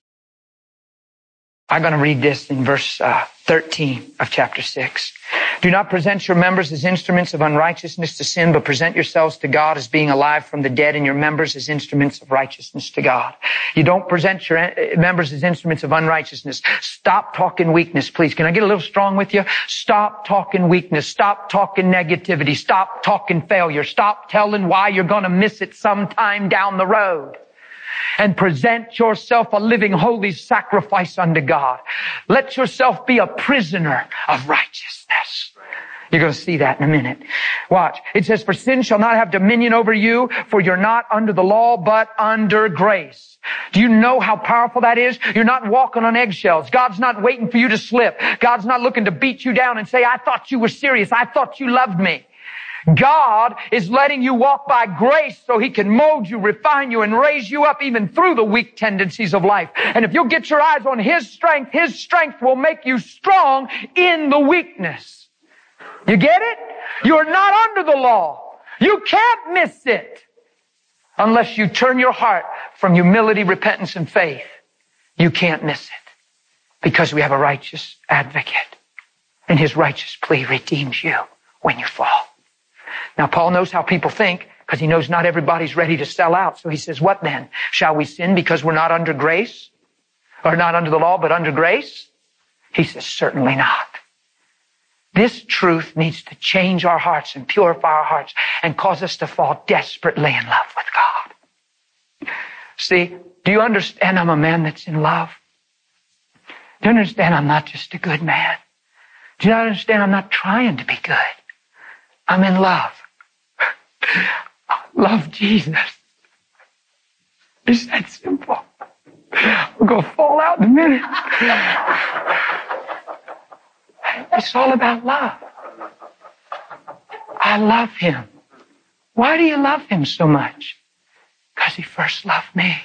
I'm going to read this in verse 13 of chapter 6. Do not present your members as instruments of unrighteousness to sin, but present yourselves to God as being alive from the dead and your members as instruments of righteousness to God. You don't present your members as instruments of unrighteousness. Stop talking weakness, please. Can I get a little strong with you? Stop talking weakness. Stop talking negativity. Stop talking failure. Stop telling why you're going to miss it sometime down the road. And present yourself a living, holy sacrifice unto God. Let yourself be a prisoner of righteousness. You're going to see that in a minute. Watch. It says, for sin shall not have dominion over you, for you're not under the law, but under grace. Do you know how powerful that is? You're not walking on eggshells. God's not waiting for you to slip. God's not looking to beat you down and say, I thought you were serious. I thought you loved me. God is letting you walk by grace so He can mold you, refine you, and raise you up even through the weak tendencies of life. And if you'll get your eyes on His strength will make you strong in the weakness. You get it? You're not under the law. You can't miss it unless you turn your heart from humility, repentance, and faith. You can't miss it because we have a righteous advocate, and His righteous plea redeems you when you fall. Now, Paul knows how people think because he knows not everybody's ready to sell out. So he says, what then? Shall we sin because we're not under grace? Or not under the law, but under grace? He says, certainly not. This truth needs to change our hearts and purify our hearts and cause us to fall desperately in love with God. See, do you understand I'm a man that's in love? Do you understand I'm not just a good man? Do you understand I'm not trying to be good? I'm in love. I love Jesus. It's that simple. We're going to fall out in a minute. It's all about love. I love Him. Why do you love Him so much? Because He first loved me.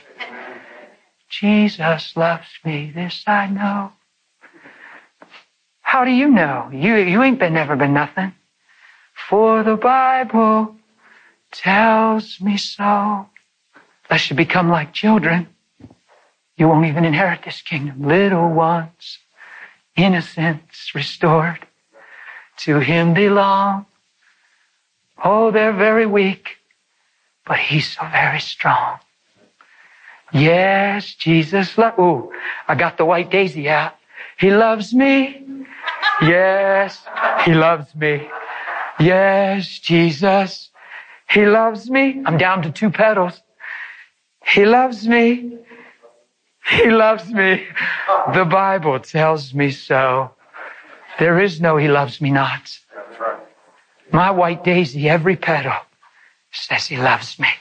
Jesus loves me, this I know. How do you know? You ain't never been nothing. For the Bible tells me so. Lest you become like children, you won't even inherit this kingdom. Little ones, innocence restored, to Him belong. Oh, they're very weak, but He's so very strong. Yes, Jesus loves. Ooh, I got the white daisy out. He loves me. Yes, He loves me. Yes, Jesus. He loves me. I'm down to 2 pedals. He loves me. He loves me. The Bible tells me so. There is no he loves me not. My white daisy, every petal says He loves me.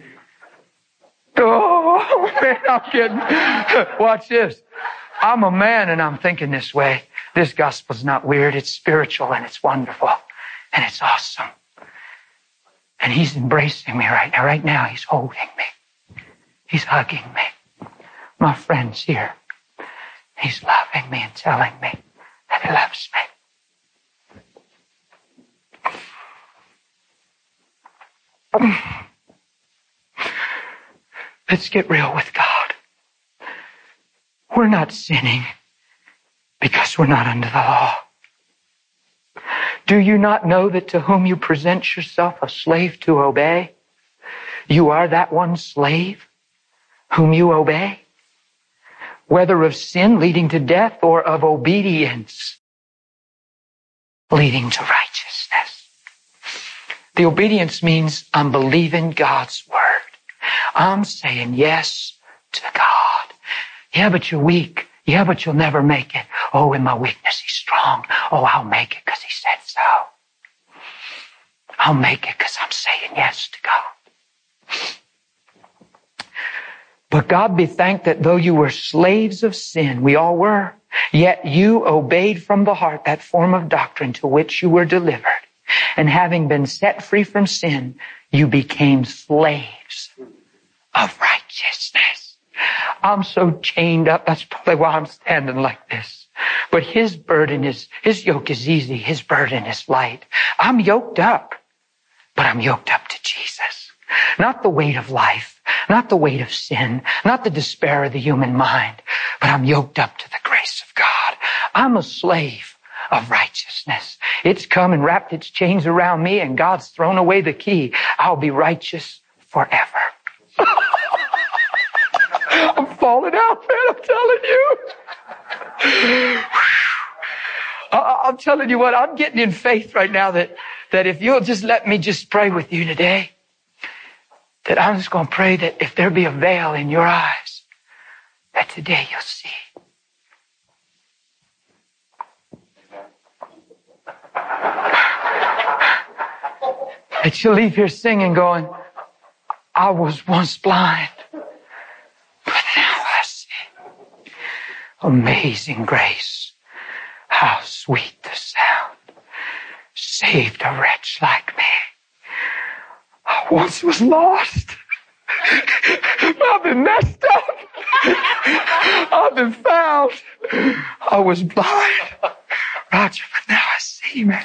Oh, man, I'm kidding. Watch this. I'm a man and I'm thinking this way. This gospel's not weird. It's spiritual and it's wonderful and it's awesome. And He's embracing me right now. Right now, He's holding me. He's hugging me. My friend's here. He's loving me and telling me that He loves me. Let's get real with God. We're not sinning because we're not under the law. Do you not know that to whom you present yourself a slave to obey, you are that one slave whom you obey? Whether of sin leading to death or of obedience leading to righteousness. The obedience means I'm believing God's word. I'm saying yes to God. Yeah, but you're weak. Yeah, but you'll never make it. Oh, in my weakness, He's strong. Oh, I'll make it because He said so. I'll make it because I'm saying yes to God. But God be thanked that though you were slaves of sin, we all were, yet you obeyed from the heart that form of doctrine to which you were delivered. And having been set free from sin, you became slaves of righteousness. I'm so chained up. That's probably why I'm standing like this. But His yoke is easy. His burden is light. I'm yoked up, but I'm yoked up to Jesus. Not the weight of life, not the weight of sin, not the despair of the human mind, but I'm yoked up to the grace of God. I'm a slave of righteousness. It's come and wrapped its chains around me, and God's thrown away the key. I'll be righteous forever. I'm falling out, man. I'm telling you. I'm telling you what, I'm getting in faith right now that if you'll just let me just pray with you today, that I'm just going to pray that if there be a veil in your eyes, that today you'll see. That you'll leave here singing going, I was once blind, but now I see. Amazing grace. How sweet the sound. Saved a wretch like me. I once was lost. I've been messed up. I've been found. I was blind. Roger, but now I see, man.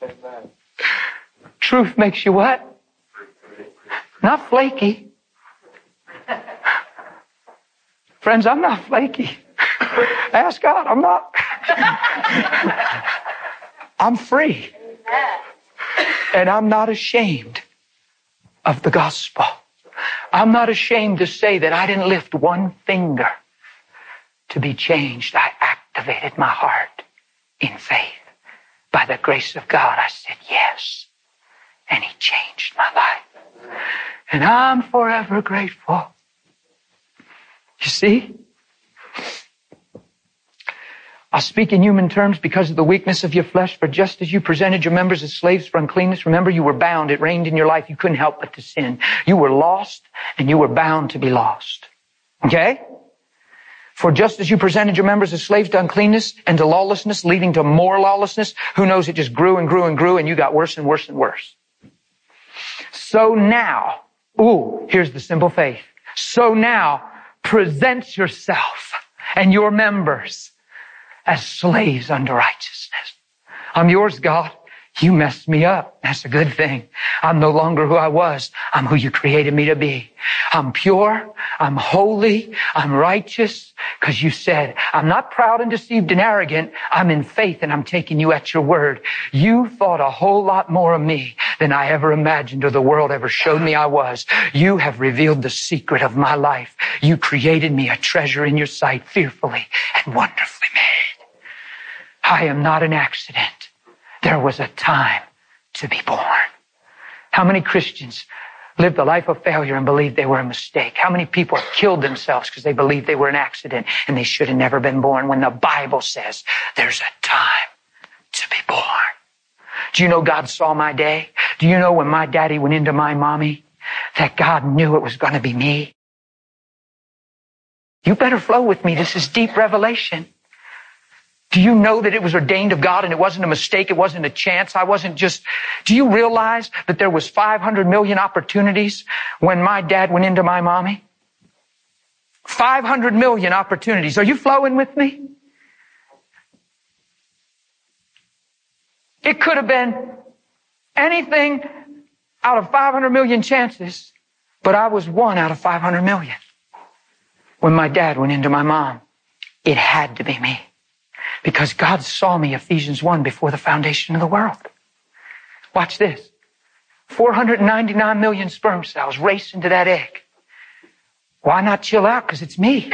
Truth makes you what? Not flaky. Friends, I'm not flaky. Ask God, I'm not. I'm free. And I'm not ashamed of the gospel. I'm not ashamed to say that I didn't lift one finger to be changed. I activated my heart in faith. By the grace of God, I said yes. And He changed my life. And I'm forever grateful. You see? I speak in human terms because of the weakness of your flesh, for just as you presented your members as slaves for uncleanness, remember you were bound. It reigned in your life. You couldn't help but to sin. You were lost and you were bound to be lost. Okay? For just as you presented your members as slaves to uncleanness and to lawlessness, leading to more lawlessness, who knows, it just grew and grew and grew and you got worse and worse and worse. So now, here's the simple faith. So now, present yourself and your members as slaves unto righteousness. I'm yours, God. You messed me up. That's a good thing. I'm no longer who I was. I'm who you created me to be. I'm pure. I'm holy. I'm righteous. Because you said, I'm not proud and deceived and arrogant. I'm in faith and I'm taking you at your word. You thought a whole lot more of me than I ever imagined or the world ever showed me I was. You have revealed the secret of my life. You created me a treasure in your sight, fearfully and wonderfully made. I am not an accident. There was a time to be born. How many Christians lived a life of failure and believed they were a mistake? How many people have killed themselves because they believed they were an accident and they should have never been born, when the Bible says there's a time to be born? Do you know God saw my day? Do you know when my daddy went into my mommy that God knew it was going to be me? You better flow with me. This is deep revelation. Do you know that it was ordained of God and it wasn't a mistake? It wasn't a chance. Do you realize that there was 500 million opportunities when my dad went into my mommy? 500 million opportunities. Are you flowing with me? It could have been anything out of 500 million chances, but I was 1 out of 500 million. When my dad went into my mom, it had to be me. Because God saw me, Ephesians 1, before the foundation of the world. Watch this. 499 million sperm cells race into that egg. Why not chill out? Because it's me.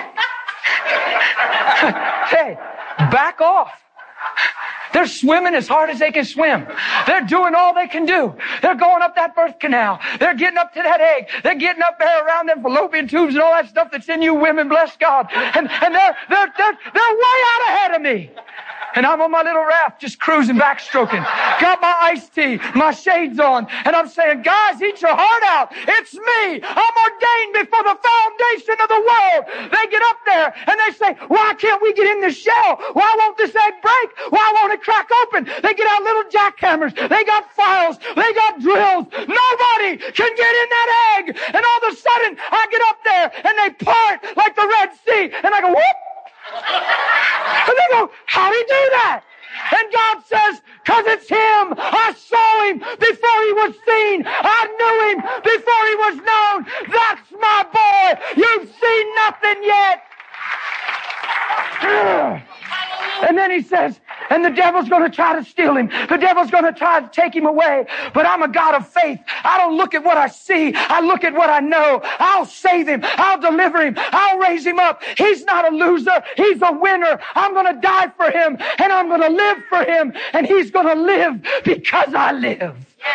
Hey, back off. They're swimming as hard as they can swim. They're doing all they can do. They're going up that birth canal. They're getting up to that egg. They're getting up there around them fallopian tubes and all that stuff that's in you women, bless God. And they're way out ahead of me. And I'm on my little raft just cruising, backstroking. Got my iced tea, my shades on. And I'm saying, guys, eat your heart out. It's me. I'm ordained before the foundation of the world. They get up there and they say, why can't we get in this shell? Why won't this egg break? Why won't it crack open? They get out little jackhammers. They got files. They got drills. Nobody can get in that egg. And all of a sudden, I get up there and they part like the Red Sea. And I go, whoop. And they go, how'd he do that? And God says, because it's him. I saw him before he was seen. I knew him before he was known. That's my boy. You've seen nothing yet. And then he says, and the devil's going to try to steal him. The devil's going to try to take him away. But I'm a God of faith. I don't look at what I see. I look at what I know. I'll save him. I'll deliver him. I'll raise him up. He's not a loser. He's a winner. I'm going to die for him. And I'm going to live for him. And he's going to live because I live.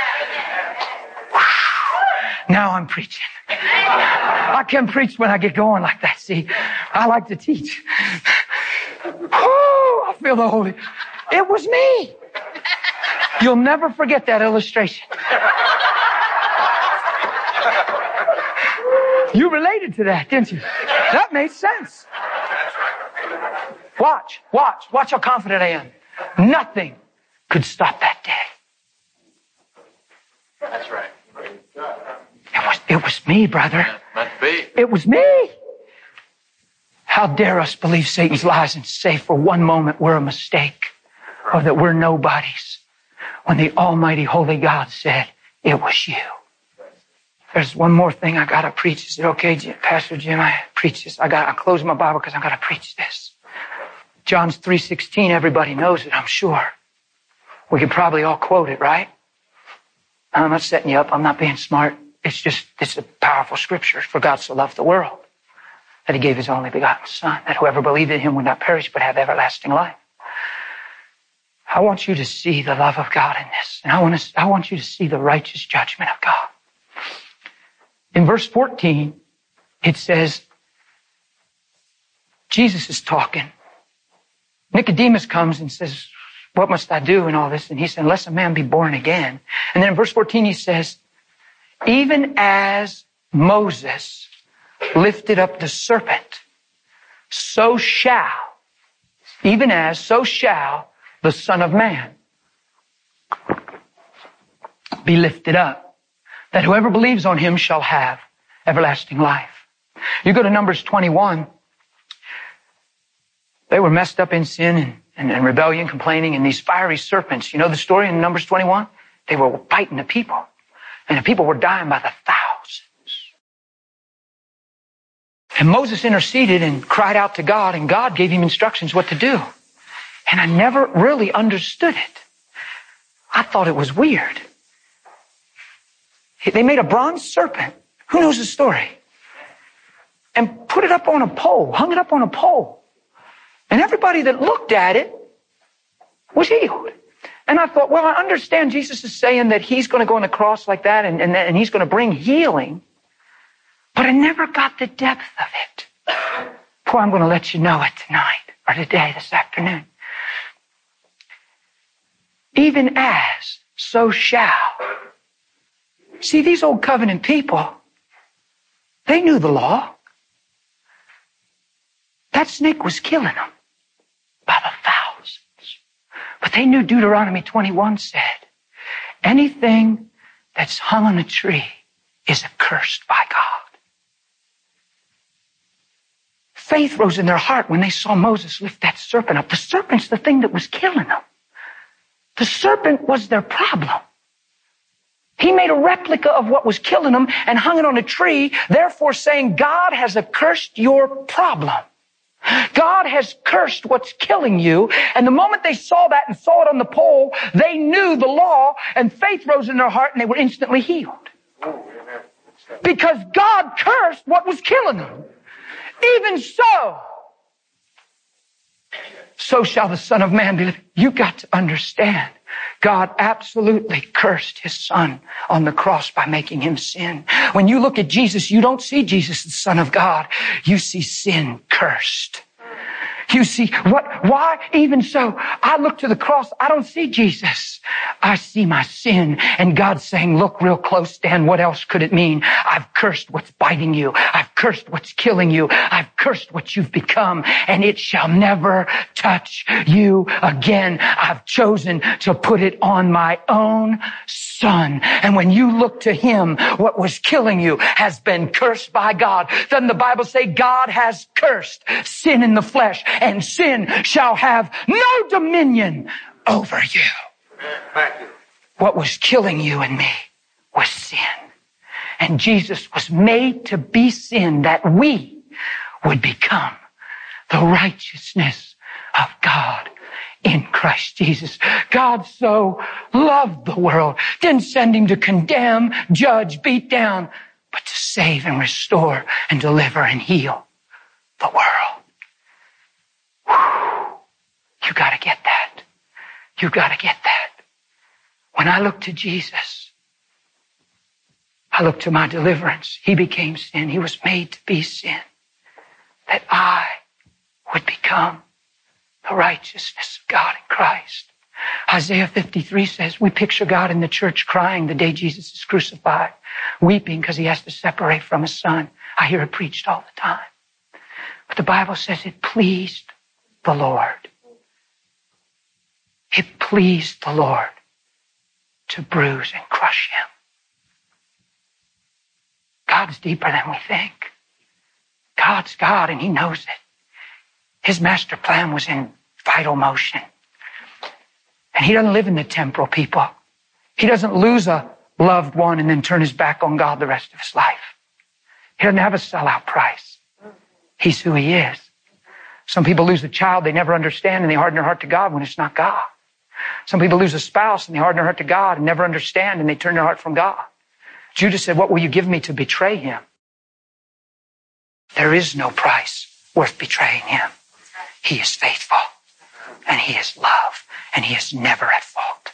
Now I'm preaching. I can preach when I get going like that. See, I like to teach. Oh, I feel the Holy. It was me. You'll never forget that illustration. You related to that, didn't you? That made sense. Watch how confident I am. Nothing could stop that day. That's right. It was me, brother. Yeah, meant to be. It was me. How dare us believe Satan's lies and say for one moment we're a mistake or that we're nobodies when the Almighty Holy God said it was you. There's one more thing I gotta preach. Is it okay, Pastor Jim? I preach this. I close my Bible because I gotta preach this. John 3:16. Everybody knows it, I'm sure. We could probably all quote it, right? I'm not setting you up. I'm not being smart. It's a powerful scripture. For God so loved the world that he gave his only begotten Son, that whoever believed in him would not perish but have everlasting life. I want you to see the love of God in this. And I want you to see the righteous judgment of God. In verse 14, it says, Jesus is talking. Nicodemus comes and says, what must I do and all this? And he said, unless a man be born again. And then in verse 14, he says, even as Moses lifted up the serpent, so shall the Son of Man be lifted up, that whoever believes on him shall have everlasting life. You go to Numbers 21. They were messed up in sin, and rebellion, complaining, and these fiery serpents. You know the story in Numbers 21? They were biting the people, and the people were dying by the thousands. And Moses interceded and cried out to God, and God gave him instructions what to do. And I never really understood it. I thought it was weird. They made a bronze serpent. Who knows the story? And put it up on a pole, hung it up on a pole. And everybody that looked at it was healed. And I thought, well, I understand Jesus is saying that he's going to go on the cross like that and he's going to bring healing. But I never got the depth of it. Boy, I'm going to let you know it tonight or today, this afternoon. Even as, so shall. See, these old covenant people, they knew the law. That snake was killing them by the thousands. But they knew Deuteronomy 21 said, anything that's hung on a tree is accursed by God. Faith rose in their heart when they saw Moses lift that serpent up. The serpent's the thing that was killing them. The serpent was their problem. He made a replica of what was killing them and hung it on a tree, therefore saying, God has accursed your problem. God has cursed what's killing you. And the moment they saw that and saw it on the pole, they knew the law, and faith rose in their heart, and they were instantly healed. Because God cursed what was killing them. Even so shall the Son of Man be. You got to understand, God absolutely cursed his Son on the cross by making him sin. When you look at Jesus, you don't see Jesus, the Son of God. You see sin cursed. You see, why? Even so, I look to the cross, I don't see Jesus. I see my sin. And God's saying, look real close, Dan, what else could it mean? I've cursed what's biting you. I've cursed what's killing you. I've cursed what you've become, and it shall never touch you again. I've chosen to put it on my own Son. And when you look to him, what was killing you has been cursed by God. Doesn't the Bible say God has cursed sin in the flesh, and sin shall have no dominion over you? Thank you. What was killing you and me was sin. And Jesus was made to be sin that we would become the righteousness of God in Christ Jesus. God so loved the world, didn't send him to condemn, judge, beat down, but to save and restore and deliver and heal the world. Whew. You got to get that. You got to get that. When I look to Jesus, I look to my deliverance. He became sin. He was made to be sin, that I would become the righteousness of God in Christ. Isaiah 53 says, we picture God in the church crying the day Jesus is crucified, weeping because he has to separate from his Son. I hear it preached all the time. But the Bible says it pleased the Lord. It pleased the Lord to bruise and crush him. God's deeper than we think. God's God, and he knows it. His master plan was in vital motion. And he doesn't live in the temporal, people. He doesn't lose a loved one and then turn his back on God the rest of his life. He doesn't have a sellout price. He's who he is. Some people lose a child they never understand, and they harden their heart to God when it's not God. Some people lose a spouse and they harden their heart to God and never understand, and they turn their heart from God. Judas said, what will you give me to betray him? There is no price worth betraying him. He is faithful, and he is love, and he is never at fault.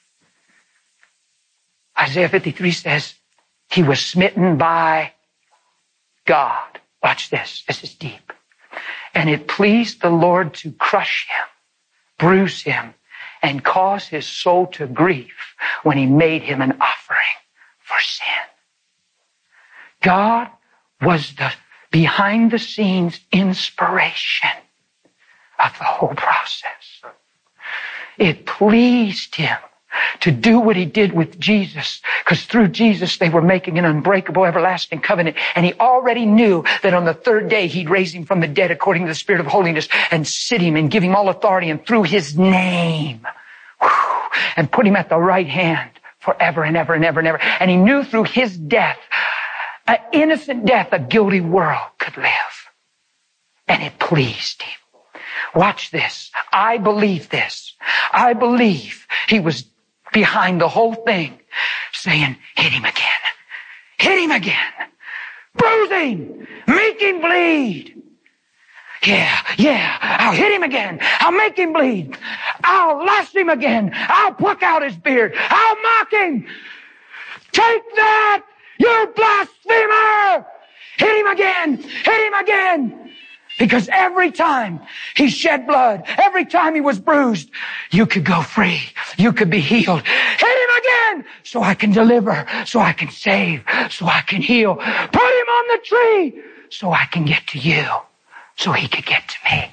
Isaiah 53 says, he was smitten by God. Watch this. This is deep. And it pleased the Lord to crush him, bruise him, and cause his soul to grief when he made him an offering for sin. God was the behind the scenes inspiration of the whole process. It pleased him to do what he did with Jesus, because through Jesus they were making an unbreakable, everlasting covenant. And he already knew that on the third day he'd raise him from the dead according to the Spirit of holiness and sit him and give him all authority and through his name, and put him at the right hand forever and ever and ever and ever. And he knew through his death, an innocent death, a guilty world could live. And it pleased him. Watch this. I believe this. I believe he was behind the whole thing saying, hit him again. Hit him again. Bruise him. Make him bleed. Yeah. I'll hit him again. I'll make him bleed. I'll lash him again. I'll pluck out his beard. I'll mock him. Take that, you blasphemer. Hit him again. Hit him again. Because every time he shed blood, every time he was bruised, you could go free. You could be healed. Hit him again so I can deliver, so I can save, so I can heal. Put him on the tree so I can get to you, so he could get to me.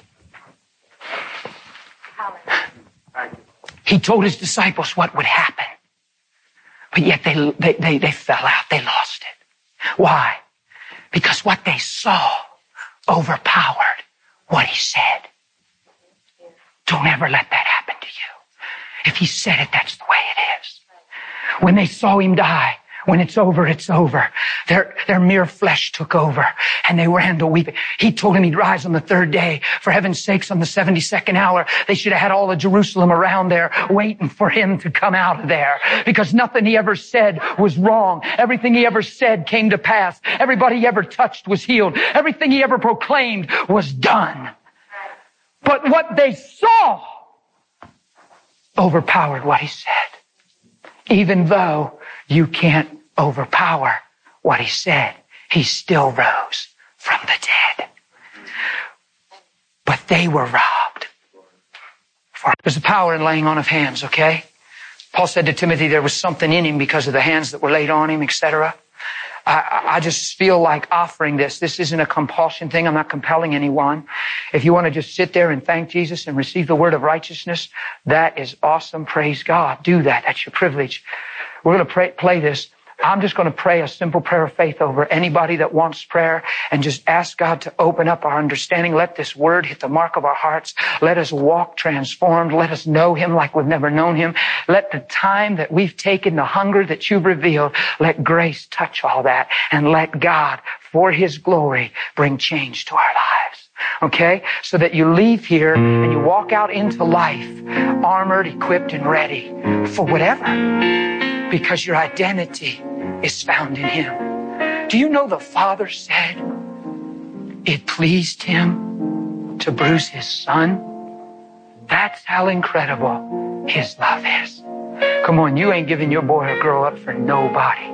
He told his disciples what would happen. But yet they fell out. They lost it. Why? Because what they saw overpowered what he said. Don't ever let that happen to you. If he said it, that's the way it is. When they saw him die, when it's over, it's over. Their mere flesh took over and they ran to weeping. He told him he'd rise on the third day. For heaven's sakes, on the 72nd hour, they should have had all of Jerusalem around there waiting for him to come out of there, because nothing he ever said was wrong. Everything he ever said came to pass. Everybody he ever touched was healed. Everything he ever proclaimed was done. But what they saw overpowered what he said. Even though you can't overpower what he said, he still rose from the dead. But they were robbed. There's a power in laying on of hands, okay? Paul said to Timothy there was something in him because of the hands that were laid on him, etc. I just feel like offering this. This isn't a compulsion thing. I'm not compelling anyone. If you want to just sit there and thank Jesus and receive the word of righteousness, that is awesome. Praise God. Do that. That's your privilege. We're going to play this. I'm just going to pray a simple prayer of faith over anybody that wants prayer and just ask God to open up our understanding. Let this word hit the mark of our hearts. Let us walk transformed. Let us know him like we've never known him. Let the time that we've taken, the hunger that you've revealed, let grace touch all that, and let God, for his glory, bring change to our lives. Okay? So that you leave here and you walk out into life armored, equipped, and ready for whatever. Because your identity is found in him. Do you know the Father said it pleased him to bruise his Son? That's how incredible his love is. Come on, you ain't giving your boy or girl up for nobody.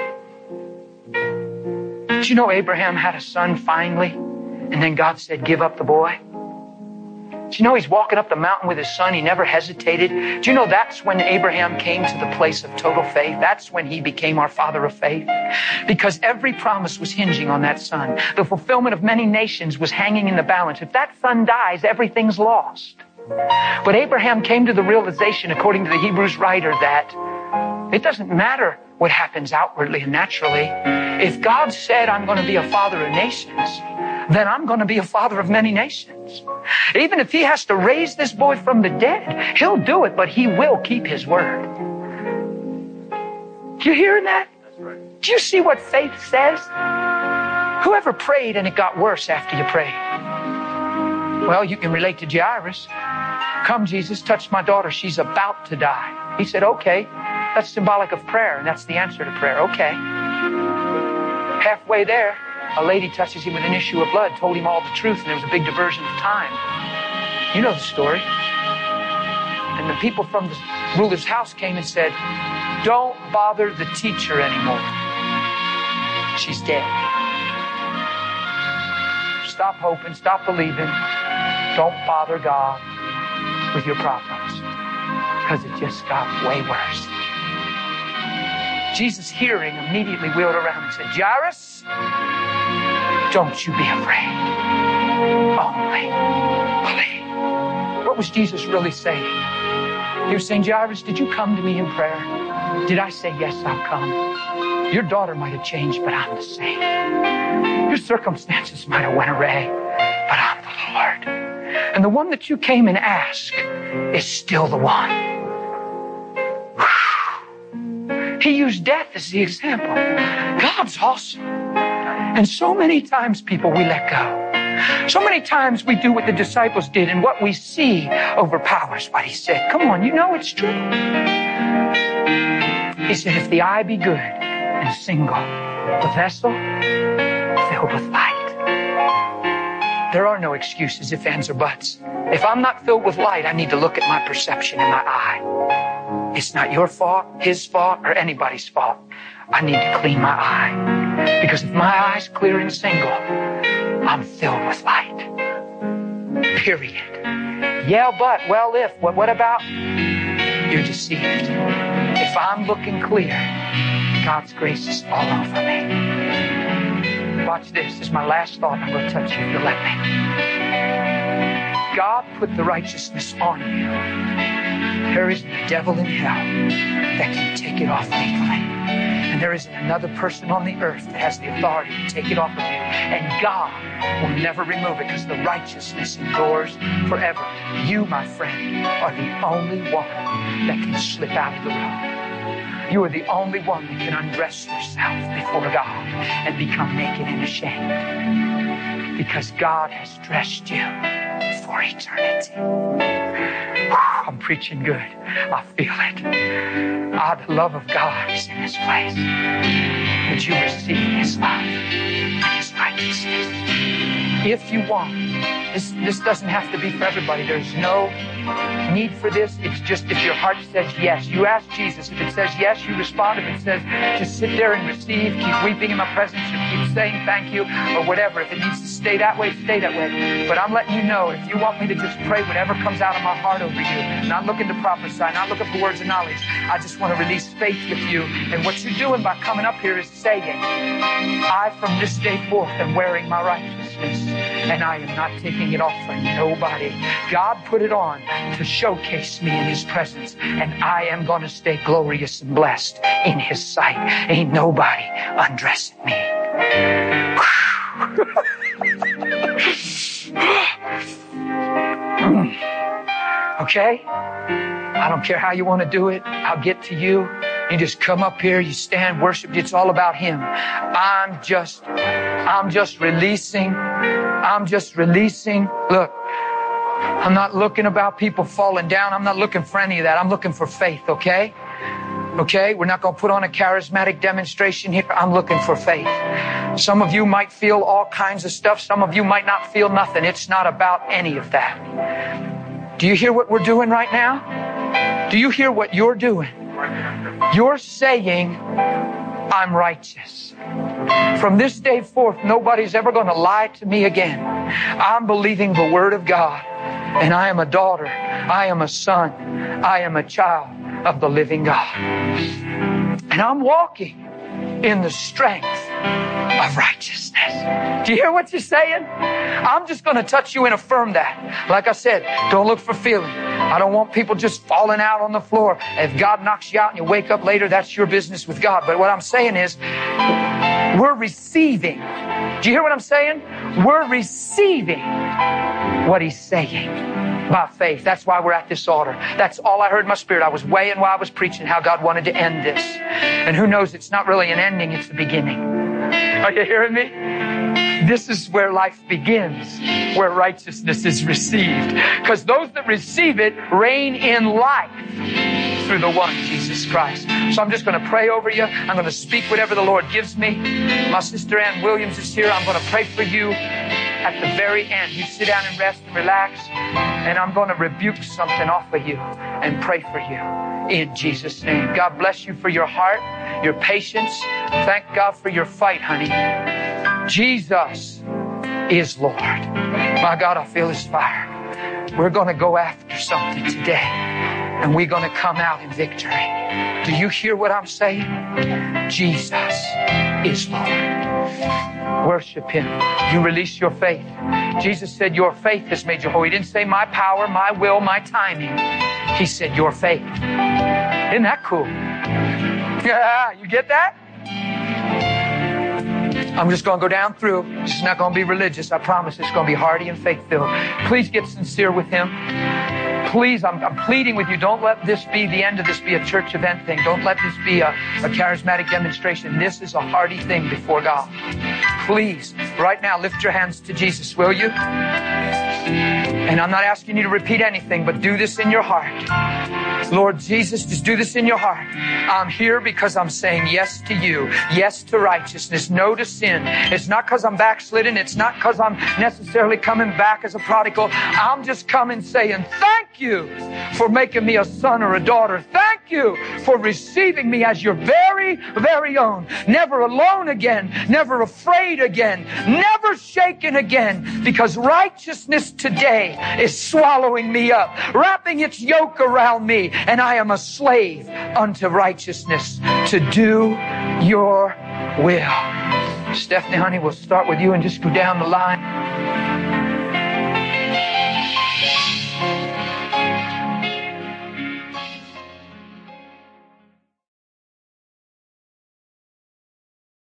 Did you know Abraham had a son finally? And then God said, give up the boy? Do you know he's walking up the mountain with his son? He never hesitated. Do you know that's when Abraham came to the place of total faith? That's when he became our father of faith. Because every promise was hinging on that son. The fulfillment of many nations was hanging in the balance. If that son dies, everything's lost. But Abraham came to the realization, according to the Hebrews writer, that it doesn't matter what happens outwardly and naturally. If God said, I'm going to be a father of nations, then I'm going to be a father of many nations. Even if he has to raise this boy from the dead, he'll do it, but he will keep his word. You hearing that? That's right. Do you see what faith says? Whoever prayed and it got worse after you prayed? Well, you can relate to Jairus. Come, Jesus, touch my daughter. She's about to die. He said, okay, that's symbolic of prayer, and that's the answer to prayer. Okay. Halfway there, a lady touches him with an issue of blood, told him all the truth, and there was a big diversion of time. You know the story. And the people from the ruler's house came and said, don't bother the teacher anymore. She's dead. Stop hoping, stop believing. Don't bother God with your problems, because it just got way worse. Jesus, hearing, immediately wheeled around and said, Jairus, don't you be afraid. Only believe. What was Jesus really saying? You're saying, Jairus, did you come to me in prayer? Did I say, yes, I'll come? Your daughter might have changed, but I'm the same. Your circumstances might have went away, but I'm the Lord. And the one that you came and asked is still the one. He used death as the example. God's awesome. And so many times, people, we let go. So many times we do what the disciples did, and what we see overpowers what he said. Come on, you know it's true. He said, if the eye be good and single, the vessel filled with light. There are no excuses, if, ands, or buts. If I'm not filled with light, I need to look at my perception in my eye. It's not your fault, his fault, or anybody's fault. I need to clean my eye. Because if my eye's clear and single, I'm filled with light. Period. Yeah, but, well, if, what about? You're deceived. If I'm looking clear, God's grace is all over me. Watch this. This is my last thought. I'm going to touch you if you'll let me. God put the righteousness on you. There isn't a devil in hell that can take it off legally. And there isn't another person on the earth that has the authority to take it off of you. And God will never remove it, because the righteousness endures forever. You, my friend, are the only one that can slip out of the road. You are the only one that can undress yourself before God and become naked and ashamed. Because God has dressed you for eternity. I'm preaching good. I feel it. The love of God is in this place. Would you receive His love and His righteousness? If you want, this doesn't have to be for everybody. There's no need for this. It's just if your heart says yes. You ask Jesus. If it says yes, you respond. If it says just sit there and receive, keep weeping in my presence, or keep saying thank you, or whatever. If it needs to stay that way, stay that way. But I'm letting you know, if you want me to just pray whatever comes out of my heart over you, not looking to prophesy, not looking for words of knowledge, I just want to release faith with you. And what you're doing by coming up here is saying, I from this day forth am wearing my righteousness, and I am not taking it off for nobody. God put it on to showcase me in His presence, and I am going to stay glorious and blessed in His sight. Ain't nobody undressing me. Okay? I don't care how you want to do it. I'll get to you. You just come up here, you stand, worship. It's all about Him. I'm just releasing. Look, I'm not looking about people falling down. I'm not looking for any of that. I'm looking for faith, okay? Okay? We're not going to put on a charismatic demonstration here. I'm looking for faith. Some of you might feel all kinds of stuff. Some of you might not feel nothing. It's not about any of that. Do you hear what we're doing right now? Do you hear what you're doing? You're saying, I'm righteous. From this day forth, nobody's ever going to lie to me again. I'm believing the Word of God. And I am a daughter. I am a son. I am a child of the living God. And I'm walking in the strength of righteousness. Do you hear what you're saying? I'm just going to touch you and affirm that. Like I said, don't look for feeling. I don't want people just falling out on the floor. If God knocks you out and you wake up later, that's your business with God. But what I'm saying is, we're receiving. Do you hear what I'm saying? We're receiving what He's saying by faith. That's why we're at this altar. That's all I heard in my spirit. I was weighing while I was preaching how God wanted to end this. And who knows, it's not really an ending, it's the beginning. Are you hearing me? This is where life begins, where righteousness is received. Because those that receive it reign in life through the one, Jesus Christ. So I'm just going to pray over you. I'm going to speak whatever the Lord gives me. My sister Ann Williams is here. I'm going to pray for you at the very end. You sit down and rest and relax. And I'm going to rebuke something off of you and pray for you in Jesus' name. God bless you for your heart, your patience. Thank God for your fight, honey. Jesus is Lord. My God, I feel His fire. We're going to go after something today, and we're going to come out in victory. Do you hear what I'm saying? Jesus is Lord. Worship Him. You release your faith. Jesus said, your faith has made you whole. He didn't say my power, my will, my timing. He said, your faith. Isn't that cool? Yeah, you get that? I'm just going to go down through. It's not going to be religious. I promise it's going to be hearty and faith-filled. Please get sincere with Him. Please, I'm pleading with you, don't let this be the end of this be a church event thing. Don't let this be a charismatic demonstration. This is a hearty thing before God. Please, right now, lift your hands to Jesus, will you? And I'm not asking you to repeat anything, but do this in your heart. Lord Jesus, just do this in your heart. I'm here because I'm saying yes to you, yes to righteousness, no to sin. It's not because I'm backslidden. It's not because I'm necessarily coming back as a prodigal. I'm just coming saying, thank you for making me a son or a daughter. Thank you for receiving me as your very, very own. Never alone again, never afraid again, never shaken again, because righteousness today is swallowing me up, wrapping its yoke around me, and I am a slave unto righteousness to do your will. Stephanie, honey, we'll start with you and just go down the line.